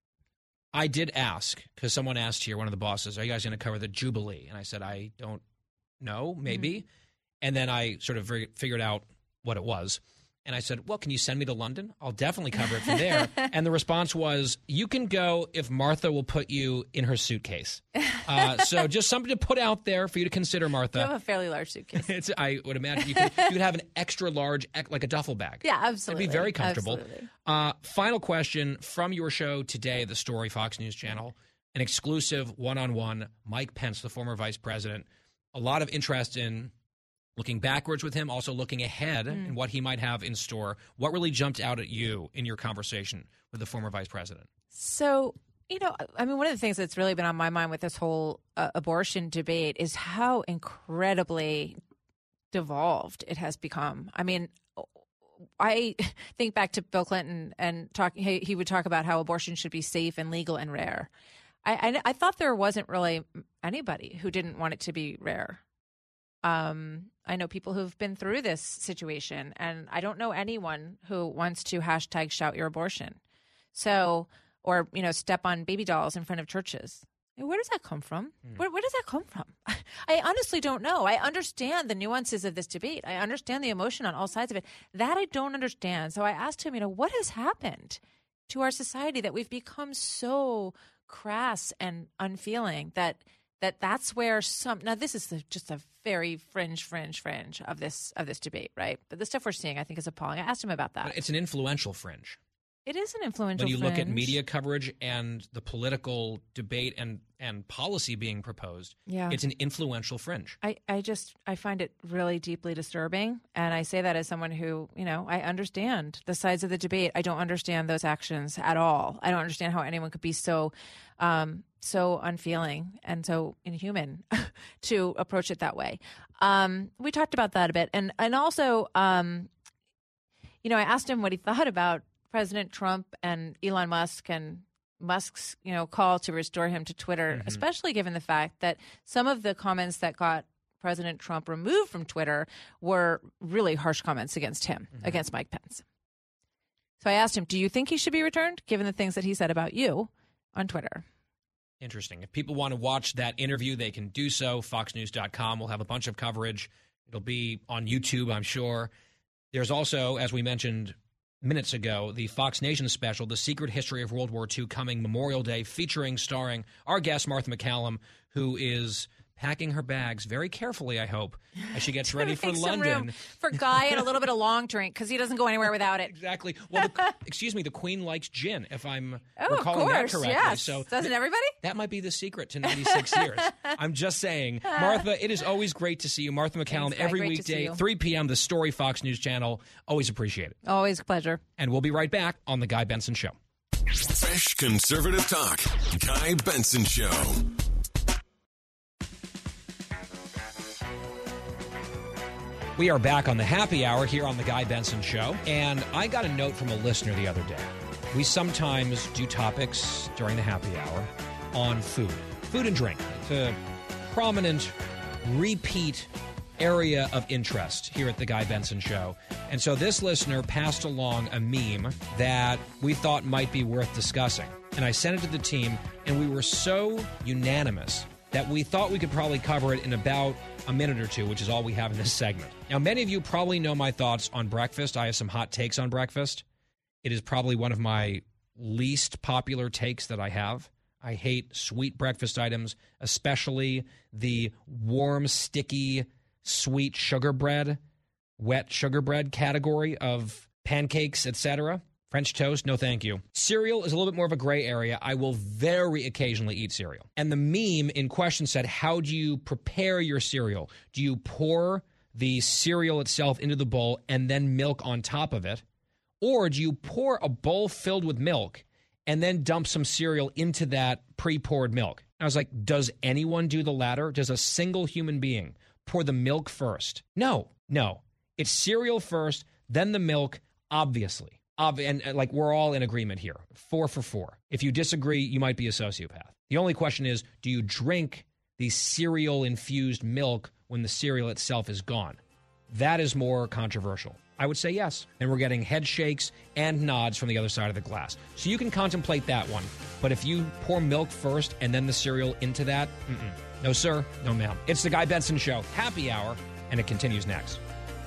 I did ask, because someone asked here, one of the bosses, are you guys going to cover the Jubilee? And I said, I don't know, maybe. Mm-hmm. And then I sort of fig- figured out what it was. And I said, well, can you send me to London? I'll definitely cover it from there. And the response was, you can go if Martha will put you in her suitcase. Uh, so just something to put out there for you to consider, Martha. You have a fairly large suitcase. It's, I would imagine you could, you could have an extra large, ec- like a duffel bag. Yeah, absolutely. It'd be very comfortable. Absolutely. Uh, final question from your show today, The Story, Fox News Channel, an exclusive one-on-one, Mike Pence, the former vice president. A lot of interest in looking backwards with him, also looking ahead Mm. and what he might have in store. What really jumped out at you in your conversation with the former vice president? So, you know, I mean, one of the things that's really been on my mind with this whole uh, abortion debate is how incredibly devolved it has become. I mean, I think back to Bill Clinton and talk, he, he would talk about how abortion should be safe and legal and rare. I, I, I thought there wasn't really anybody who didn't want it to be rare. Um, I know people who've been through this situation, and I don't know anyone who wants to hashtag shout your abortion. So, or, you know, step on baby dolls in front of churches. Where does that come from? Mm. Where, where does that come from? I honestly don't know. I understand the nuances of this debate. I understand the emotion on all sides of it. That I don't understand. So I asked him, you know, what has happened to our society that we've become so crass and unfeeling that that that's where some now this is the, just a very fringe, fringe, fringe of this of this debate, right? But the stuff we're seeing, I think, is appalling. I asked him about that. But it's an influential fringe. It is an influential When you fringe. look at media coverage and the political debate and, and policy being proposed, Yeah. it's an influential fringe. I, I just I find it really deeply disturbing, and I say that as someone who, you know, I understand the sides of the debate. I don't understand those actions at all. I don't understand how anyone could be so um, so unfeeling and so inhuman to approach it that way. Um, we talked about that a bit, and and also, um, you know, I asked him what he thought about President Trump and Elon Musk and Musk's, you know, call to restore him to Twitter, Mm-hmm. especially given the fact that some of the comments that got President Trump removed from Twitter were really harsh comments against him, Mm-hmm. against Mike Pence. So I asked him, do you think he should be returned, given the things that he said about you on Twitter? Interesting. If people want to watch that interview, they can do so. fox news dot com will have a bunch of coverage. It'll be on YouTube, I'm sure. There's also, as we mentioned minutes ago, the Fox Nation special, The Secret History of World War Two, coming Memorial Day, featuring, starring our guest, Martha MacCallum, who is packing her bags very carefully, I hope, as she gets ready for Make some London. room for Guy and a little bit of long drink, because he doesn't go anywhere without it. Exactly. Well, the, excuse me, the Queen likes gin, if I'm Oh, of recalling course, that correctly. yes. So Doesn't th- everybody? That might be the secret to ninety-six years. I'm just saying. Martha, it is always great to see you. Martha MacCallum, Thanks, Guy. every Great to see weekday, you. three p.m., The Story Fox News Channel. Always appreciate it. Always a pleasure. And we'll be right back on The Guy Benson Show. Fresh conservative talk. Guy Benson Show. We are back on the happy hour here on The Guy Benson Show. And I got a note from a listener the other day. We sometimes do topics during the happy hour on food, food and drink. It's a prominent, repeat area of interest here at The Guy Benson Show. And so this listener passed along a meme that we thought might be worth discussing. And I sent it to the team, and we were so unanimous that we thought we could probably cover it in about a minute or two, which is all we have in this segment. Now, many of you probably know my thoughts on breakfast. I have some hot takes on breakfast. It is probably one of my least popular takes that I have. I hate sweet breakfast items, especially the warm, sticky, sweet sugar bread, wet sugar bread category of pancakes, et cetera. French toast, no thank you. Cereal is a little bit more of a gray area. I will very occasionally eat cereal. And the meme in question said, how do you prepare your cereal? Do you pour the cereal itself into the bowl and then milk on top of it? Or do you pour a bowl filled with milk and then dump some cereal into that pre-poured milk? I was like, does anyone do the latter? Does a single human being pour the milk first? No, no. It's cereal first, then the milk, obviously. Ob- and, and like we're all in agreement here. Four for four. If you disagree, you might be a sociopath. The only question is, do you drink the cereal-infused milk when the cereal itself is gone? That is more controversial. I would say yes. And we're getting head shakes and nods from the other side of the glass. So you can contemplate that one. But if you pour milk first and then the cereal into that, mm-mm. No sir, no ma'am. It's the Guy Benson Show, happy hour, and it continues next.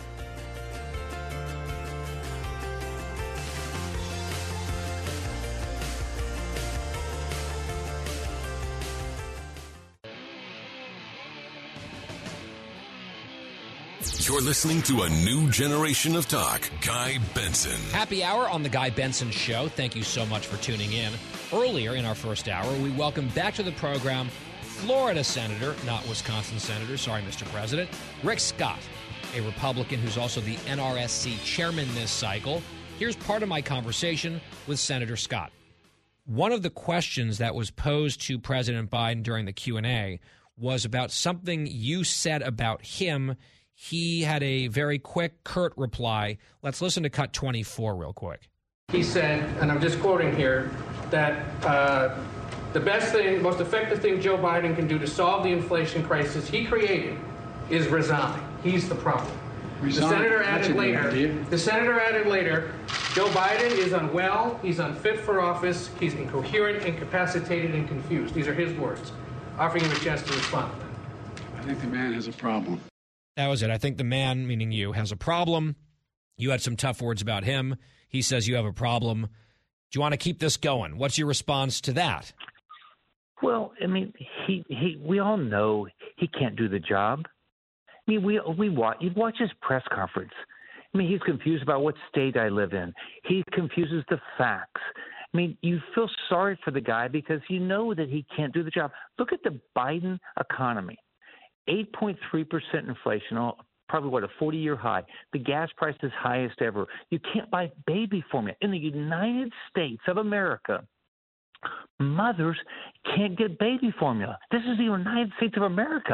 You're listening to a new generation of talk. Guy Benson. Happy hour on the Guy Benson Show. Thank you so much for tuning in. Earlier in our first hour, we welcomed back to the program Florida Senator, not Wisconsin Senator, sorry, Mister President, Rick Scott, a Republican who's also the N R S C chairman this cycle. Here's part of my conversation with Senator Scott. One of the questions that was posed to President Biden during the Q and A was about something you said about him. He had a very quick, curt reply. Let's listen to cut twenty-four real quick. He said, and I'm just quoting here, that uh, the best thing, most effective thing Joe Biden can do to solve the inflation crisis he created is resign. He's the problem. Resign. The senator That's added a good later. idea. The senator added later, Joe Biden is unwell, he's unfit for office, he's incoherent, incapacitated, and confused. These are his words. Offering him a chance to respond to them. I think the man has a problem. That was it. I think the man, meaning you, has a problem. You had some tough words about him. He says you have a problem. Do you want to keep this going? What's your response to that? Well, I mean, he, he we all know he can't do the job. I mean, we we watch you watch his press conference. I mean, he's confused about what state I live in. He confuses the facts. I mean, you feel sorry for the guy because you know that he can't do the job. Look at the Biden economy. eight point three percent inflation, probably, what, a forty-year high. The gas price is highest ever. You can't buy baby formula. In the United States of America, mothers can't get baby formula. This is the United States of America.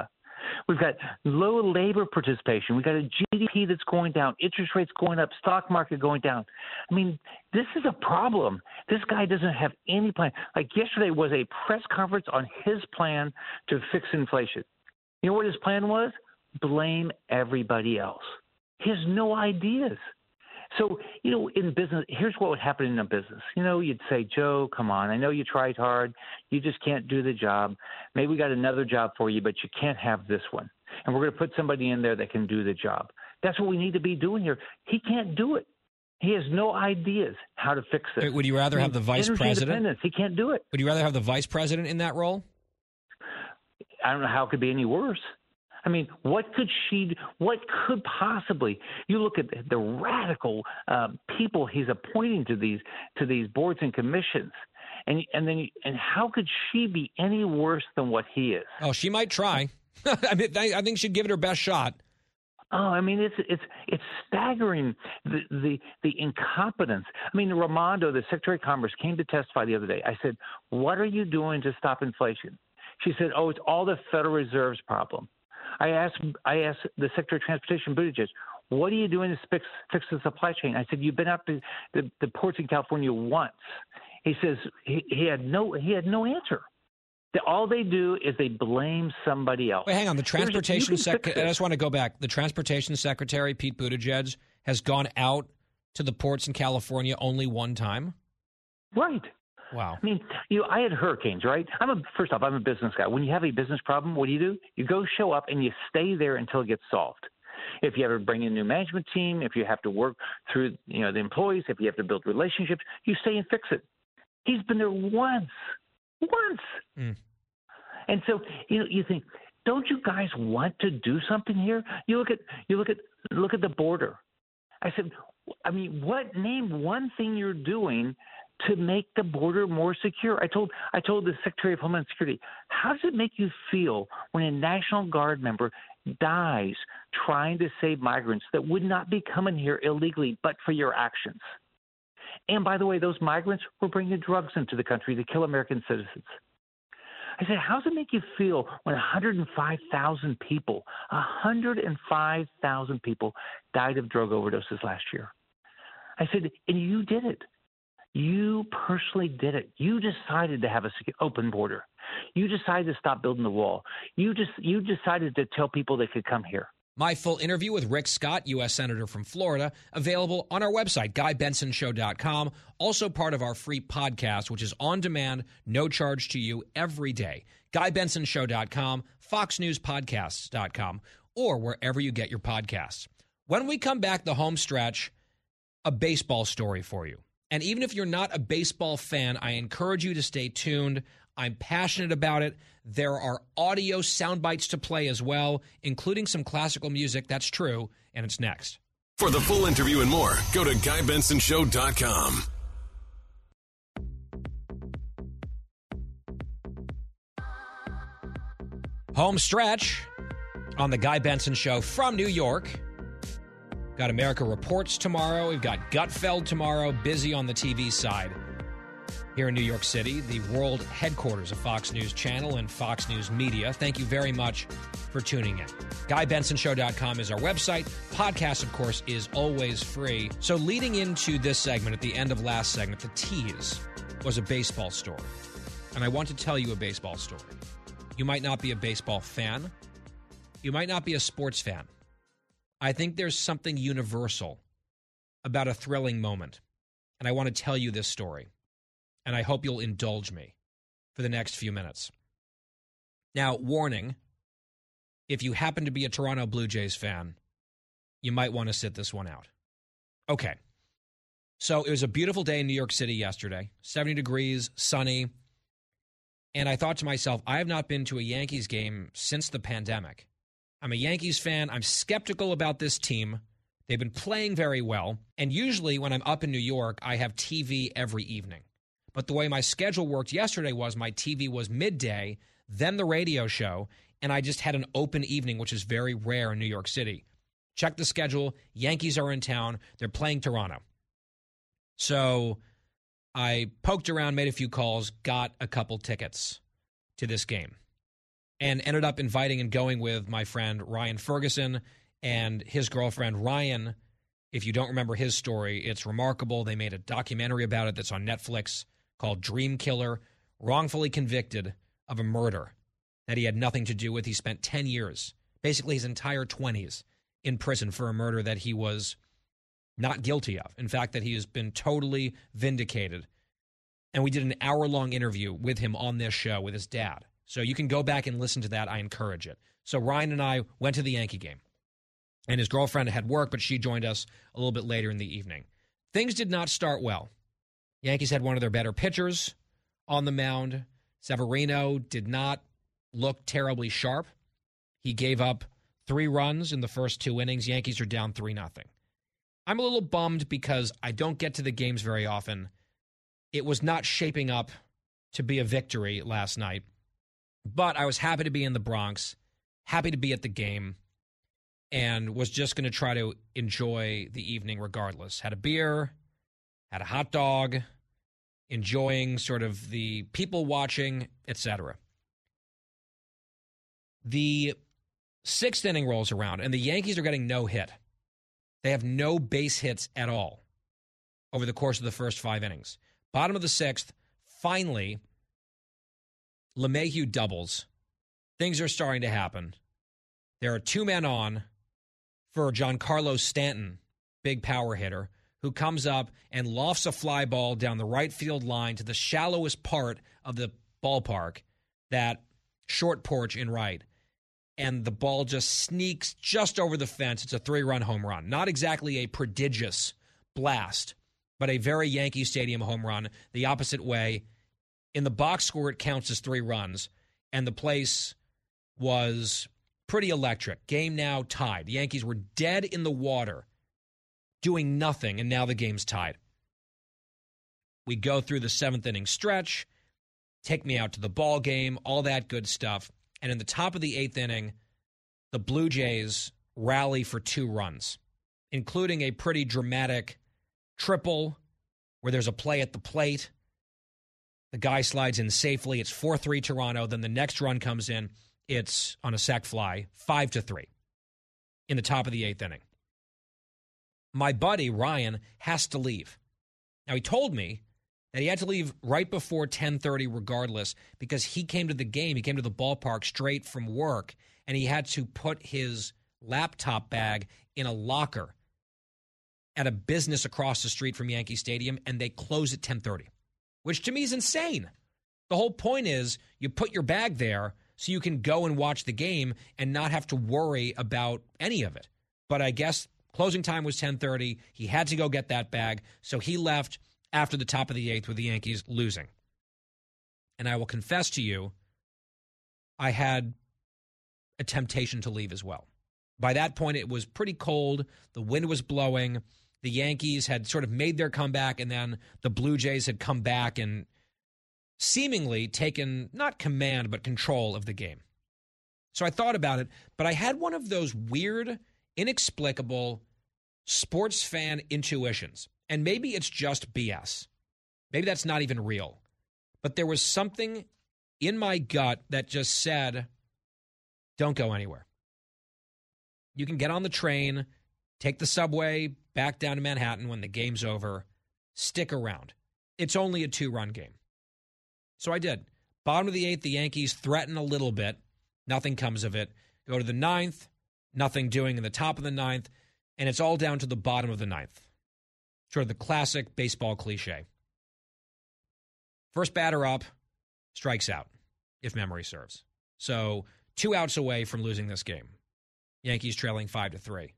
We've got low labor participation. We've got a G D P that's going down, interest rates going up, stock market going down. I mean, this is a problem. This guy doesn't have any plan. Like yesterday was a press conference on his plan to fix inflation. You know what his plan was? Blame everybody else. He has no ideas. So, you know, in business, here's what would happen in a business. You know, you'd say, Joe, come on. I know you tried hard. You just can't do the job. Maybe we got another job for you, but you can't have this one. And we're going to put somebody in there that can do the job. That's what we need to be doing here. He can't do it. He has no ideas how to fix it. Would you rather I mean, have the vice president? He can't do it. Would you rather have the vice president in that role? I don't know how it could be any worse. I mean, what could she, what could possibly, you look at the radical uh, people he's appointing to these to these boards and commissions, and and then and how could she be any worse than what he is? Oh, she might try. I mean, I think she'd give it her best shot. Oh, I mean, it's it's it's staggering, the, the the incompetence. I mean, Raimondo, the Secretary of Commerce, came to testify the other day. I said, what are you doing to stop inflation? She said, oh, it's all the Federal Reserve's problem. I asked I asked the Secretary of Transportation, Buttigieg, what are you doing to fix, fix the supply chain? I said, you've been up to the, the ports in California once. He says he, he had no he had no answer. All they do is they blame somebody else. Wait, hang on. The transportation secretary, I just want to go back. The transportation secretary, Pete Buttigieg, has gone out to the ports in California only one time? Right. Wow. I mean, you know, I had hurricanes, right? I'm a first off, I'm a business guy. When you have a business problem, what do you do? You go show up and you stay there until it gets solved. If you ever bring in a new management team, if you have to work through, you know, the employees, if you have to build relationships, you stay and fix it. He's been there once, once. Mm. And so, you know, you think, don't you guys want to do something here? You look at, you look at, look at the border. I said, I mean, what name one thing you're doing to make the border more secure? I told I told the Secretary of Homeland Security, how does it make you feel when a National Guard member dies trying to save migrants that would not be coming here illegally but for your actions? And by the way, those migrants were bringing drugs into the country to kill American citizens. I said, how does it make you feel when one hundred five thousand people, one hundred five thousand people died of drug overdoses last year? I said, and you did it. You personally did it. You decided to have an open border. You decided to stop building the wall. You just you decided to tell people they could come here. My full interview with Rick Scott, U S Senator from Florida, available on our website, guy benson show dot com. Also part of our free podcast, which is on demand, no charge to you every day. guy benson show dot com, fox news podcasts dot com, or wherever you get your podcasts. When we come back, the home stretch, a baseball story for you. And even if you're not a baseball fan, I encourage you to stay tuned. I'm passionate about it. There are audio sound bites to play as well, including some classical music. That's true, and it's next. For the full interview and more, go to guy benson show dot com. Home stretch on the Guy Benson Show from New York. Got America Reports tomorrow. We've got Gutfeld tomorrow. Busy on the T V side here in New York City, the world headquarters of Fox News Channel and Fox News Media. Thank you very much for tuning in. guy benson show dot com is our website. Podcast, of course, is always free. So leading into this segment, at the end of last segment, the tease was a baseball story. And I want to tell you a baseball story. You might not be a baseball fan. You might not be a sports fan. I think there's something universal about a thrilling moment. And I want to tell you this story. And I hope you'll indulge me for the next few minutes. Now, warning, if you happen to be a Toronto Blue Jays fan, you might want to sit this one out. Okay. So it was a beautiful day in New York City yesterday, seventy degrees, sunny. And I thought to myself, I have not been to a Yankees game since the pandemic. I'm a Yankees fan. I'm skeptical about this team. They've been playing very well. And usually when I'm up in New York, I have T V every evening. But the way my schedule worked yesterday was my T V was midday, then the radio show, and I just had an open evening, which is very rare in New York City. Check the schedule. Yankees are in town. They're playing Toronto. So I poked around, made a few calls, got a couple tickets to this game. and ended up inviting and going with my friend Ryan Ferguson and his girlfriend Ryan. If you don't remember his story, it's remarkable. They made a documentary about it that's on Netflix called Dream Killer, wrongfully convicted of a murder that he had nothing to do with. He spent ten years, basically his entire twenties, in prison for a murder that he was not guilty of. In fact, that he has been totally vindicated. And we did an hour-long interview with him on this show with his dad. So you can go back and listen to that. I encourage it. So Ryan and I went to the Yankee game. And his girlfriend had work, but she joined us a little bit later in the evening. Things did not start well. Yankees had one of their better pitchers on the mound. Severino did not look terribly sharp. He gave up three runs in the first two innings. Yankees are down three nothing. I'm a little bummed because I don't get to the games very often. It was not shaping up to be a victory last night. But I was happy to be in the Bronx, happy to be at the game, and was just going to try to enjoy the evening regardless. Had a beer, had a hot dog, enjoying sort of the people watching, et cetera. The sixth inning rolls around, and the Yankees are getting no hit. They have no base hits at all over the course of the first five innings. Bottom of the sixth, finally, LeMahieu doubles. Things are starting to happen. There are two men on for Giancarlo Stanton, big power hitter, who comes up and lofts a fly ball down the right field line to the shallowest part of the ballpark, that short porch in right. And the ball just sneaks just over the fence. It's a three-run home run. Not exactly a prodigious blast, but a very Yankee Stadium home run the opposite way. In the box score, it counts as three runs, and the place was pretty electric. Game now tied. The Yankees were dead in the water, doing nothing, and now the game's tied. We go through the seventh inning stretch, take me out to the ball game, all that good stuff. And in the top of the eighth inning, the Blue Jays rally for two runs, including a pretty dramatic triple where there's a play at the plate. The guy slides in safely. It's four three Toronto. Then the next run comes in. It's on a sac fly, five to three in the top of the eighth inning. My buddy, Ryan, has to leave. Now, he told me that he had to leave right before ten thirty regardless because he came to the game, he came to the ballpark straight from work, and he had to put his laptop bag in a locker at a business across the street from Yankee Stadium, and they close at ten thirty, which to me is insane. The whole point is you put your bag there so you can go and watch the game and not have to worry about any of it. But I guess closing time was ten thirty. He had to go get that bag, so he left after the top of the eighth with the Yankees losing. And I will confess to you, I had a temptation to leave as well. By that point, it was pretty cold. The wind was blowing. The Yankees had sort of made their comeback, and then the Blue Jays had come back and seemingly taken, not command, but control of the game. So I thought about it, but I had one of those weird, inexplicable sports fan intuitions. And maybe it's just B S. Maybe that's not even real. But there was something in my gut that just said, don't go anywhere. You can get on the train, take the subway back down to Manhattan when the game's over, stick around. It's only a two-run game. So I did. Bottom of the eighth, the Yankees threaten a little bit. Nothing comes of it. Go to the ninth, nothing doing in the top of the ninth, and it's all down to the bottom of the ninth. Sort of the classic baseball cliche. First batter up, strikes out, if memory serves. So two outs away from losing this game. Yankees trailing five to three.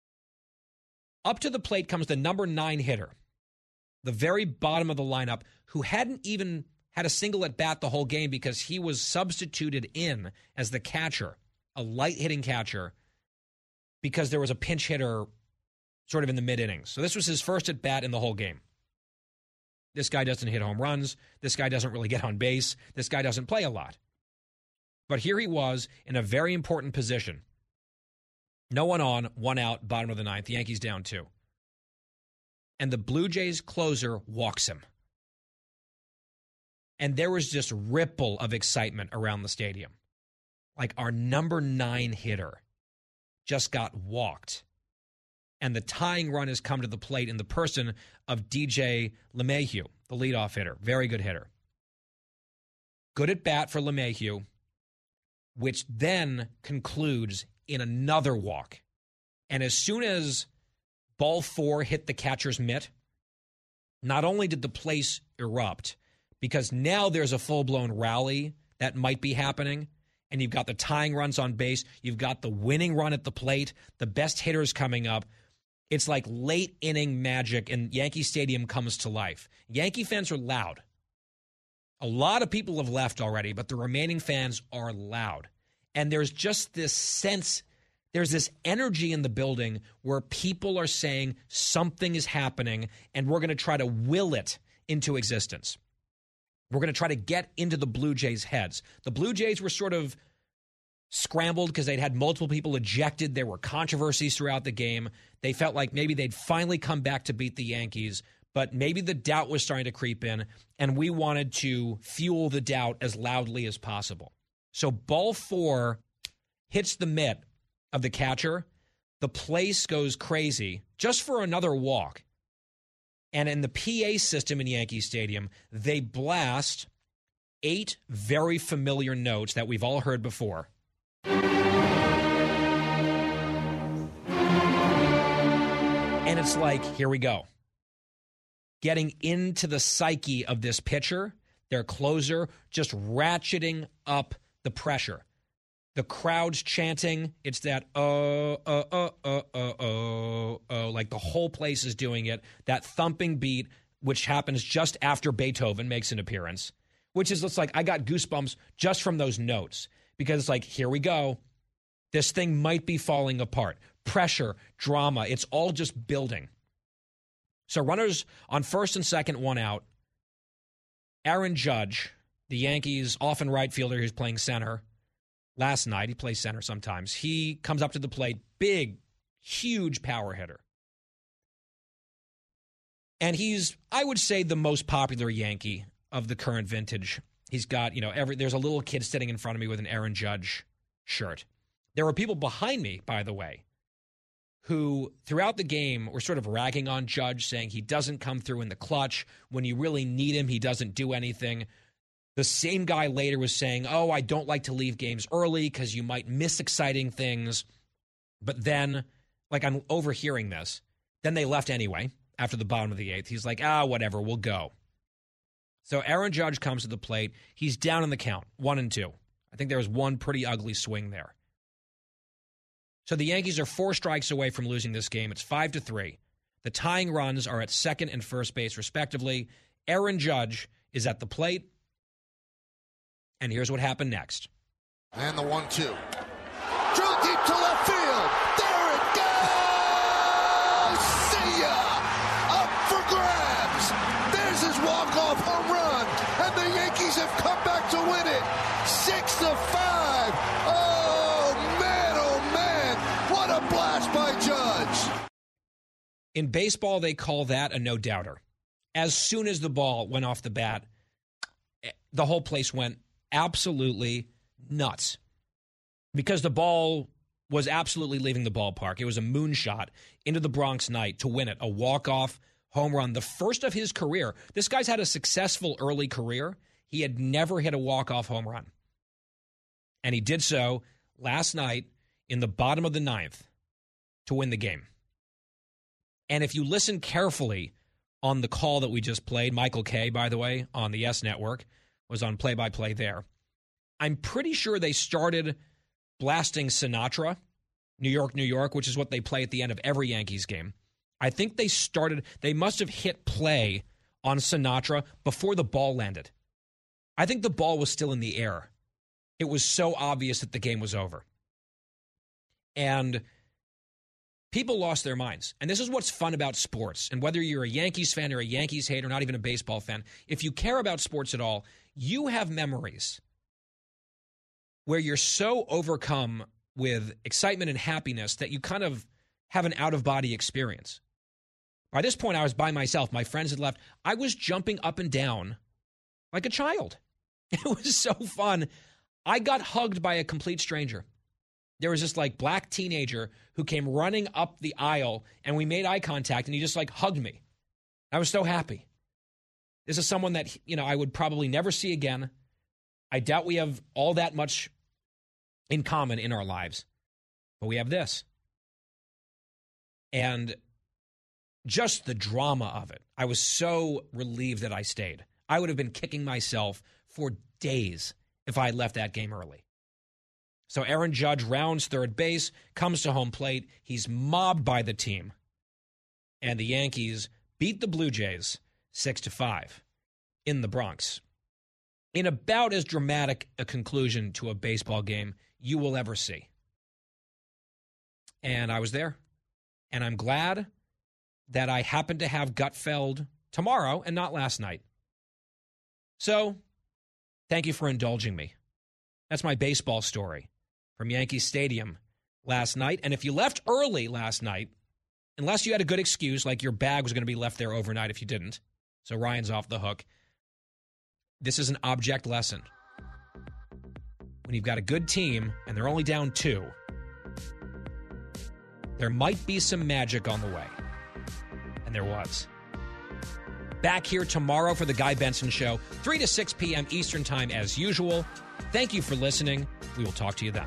Up to the plate comes the number nine hitter, the very bottom of the lineup, who hadn't even had a single at bat the whole game because he was substituted in as the catcher, a light hitting catcher, because there was a pinch hitter sort of in the mid-innings. So this was his first at-bat in the whole game. This guy doesn't hit home runs. This guy doesn't really get on base. This guy doesn't play a lot. But here he was in a very important position. No one on, one out, bottom of the ninth. The Yankees down two. And the Blue Jays closer walks him. And there was just ripple of excitement around the stadium. Like our number nine hitter just got walked. And the tying run has come to the plate in the person of D J LeMahieu, the leadoff hitter. Very good hitter. Good at bat for LeMahieu, which then concludes in another walk. And as soon as ball four hit the catcher's mitt, not only did the place erupt, because now there's a full-blown rally that might be happening, and you've got the tying runs on base, you've got the winning run at the plate, the best hitters coming up. It's like late inning magic, and Yankee Stadium comes to life. Yankee fans are loud. A lot of people have left already, but the remaining fans are loud. And there's just this sense, there's this energy in the building where people are saying something is happening, and we're going to try to will it into existence. We're going to try to get into the Blue Jays' heads. The Blue Jays were sort of scrambled because they'd had multiple people ejected. There were controversies throughout the game. They felt like maybe they'd finally come back to beat the Yankees, but maybe the doubt was starting to creep in, and we wanted to fuel the doubt as loudly as possible. So ball four hits the mitt of the catcher. The place goes crazy just for another walk. And in the P A system in Yankee Stadium, they blast eight very familiar notes that we've all heard before. And it's like, here we go. Getting into the psyche of this pitcher, their closer, just ratcheting up the pressure. The crowd's chanting. It's that, oh, oh, oh, oh, oh, oh, oh, like the whole place is doing it. That thumping beat, which happens just after Beethoven makes an appearance, which is, it's like, I got goosebumps just from those notes because it's like, here we go. This thing might be falling apart. Pressure, drama, it's all just building. So runners on first and second, one out. Aaron Judge, the Yankees' often right fielder who's playing center, last night, he plays center sometimes. He comes up to the plate, big, huge power hitter. And he's, I would say, the most popular Yankee of the current vintage. He's got, you know, every there's a little kid sitting in front of me with an Aaron Judge shirt. There were people behind me, by the way, who throughout the game were sort of ragging on Judge, saying he doesn't come through in the clutch. When you really need him, he doesn't do anything. The same guy later was saying, oh, I don't like to leave games early because you might miss exciting things. But then, like, I'm overhearing this. Then they left anyway after the bottom of the eighth. He's like, ah, whatever, we'll go. So Aaron Judge comes to the plate. He's down in the count, one and two. I think there was one pretty ugly swing there. So the Yankees are four strikes away from losing this game. It's five to three. The tying runs are at second and first base, respectively. Aaron Judge is at the plate. And here's what happened next. And the one two. Drill deep to left field. There it goes! See ya! Up for grabs! There's his walk-off home run. And the Yankees have come back to win it. Six to five. Oh, man, oh, man. What a blast by Judge. In baseball, they call that a no-doubter. As soon as the ball went off the bat, the whole place went absolutely nuts because the ball was absolutely leaving the ballpark. It was a moonshot into the Bronx night to win it, a walk-off home run, the first of his career. This guy's had a successful early career. He had never hit a walk-off home run. And he did so last night in the bottom of the ninth to win the game. And if you listen carefully on the call that we just played, Michael Kay, by the way, on the Yes Network, was on play-by-play there. I'm pretty sure they started blasting Sinatra, New York, New York, which is what they play at the end of every Yankees game. I think they started, they must have hit play on Sinatra before the ball landed. I think the ball was still in the air. It was so obvious that the game was over. And people lost their minds. And this is what's fun about sports. And whether you're a Yankees fan or a Yankees hater, not even a baseball fan, if you care about sports at all, you have memories where you're so overcome with excitement and happiness that you kind of have an out-of-body experience. By this point, I was by myself. My friends had left. I was jumping up and down like a child. It was so fun. I got hugged by a complete stranger. There was this like black teenager who came running up the aisle, and we made eye contact, and he just like hugged me. I was so happy. This is someone that, you know, I would probably never see again. I doubt we have all that much in common in our lives, but we have this. And just the drama of it. I was so relieved that I stayed. I would have been kicking myself for days if I had left that game early. So Aaron Judge rounds third base, comes to home plate. He's mobbed by the team. And the Yankees beat the Blue Jays six to five in the Bronx. In about as dramatic a conclusion to a baseball game you will ever see. And I was there. And I'm glad that I happened to have Gutfeld tomorrow and not last night. So, thank you for indulging me. That's my baseball story from Yankee Stadium last night. And if you left early last night, unless you had a good excuse, like your bag was going to be left there overnight if you didn't, so Ryan's off the hook, this is an object lesson. When you've got a good team and they're only down two, there might be some magic on the way. And there was. Back here tomorrow for the Guy Benson Show, three to six p.m. Eastern Time as usual. Thank you for listening. We will talk to you then.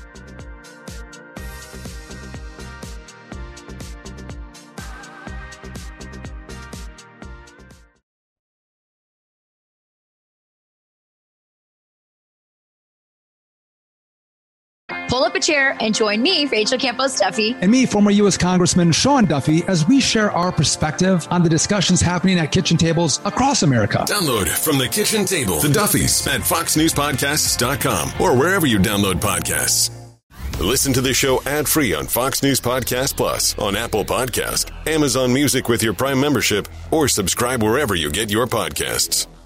Pull up a chair and join me, Rachel Campos Duffy. And me, former U S Congressman Sean Duffy, as we share our perspective on the discussions happening at kitchen tables across America. Download From the Kitchen Table, The Duffys, at fox news podcasts dot com or wherever you download podcasts. Listen to the show ad-free on Fox News Podcast Plus, on Apple Podcast, Amazon Music with your Prime membership, or subscribe wherever you get your podcasts.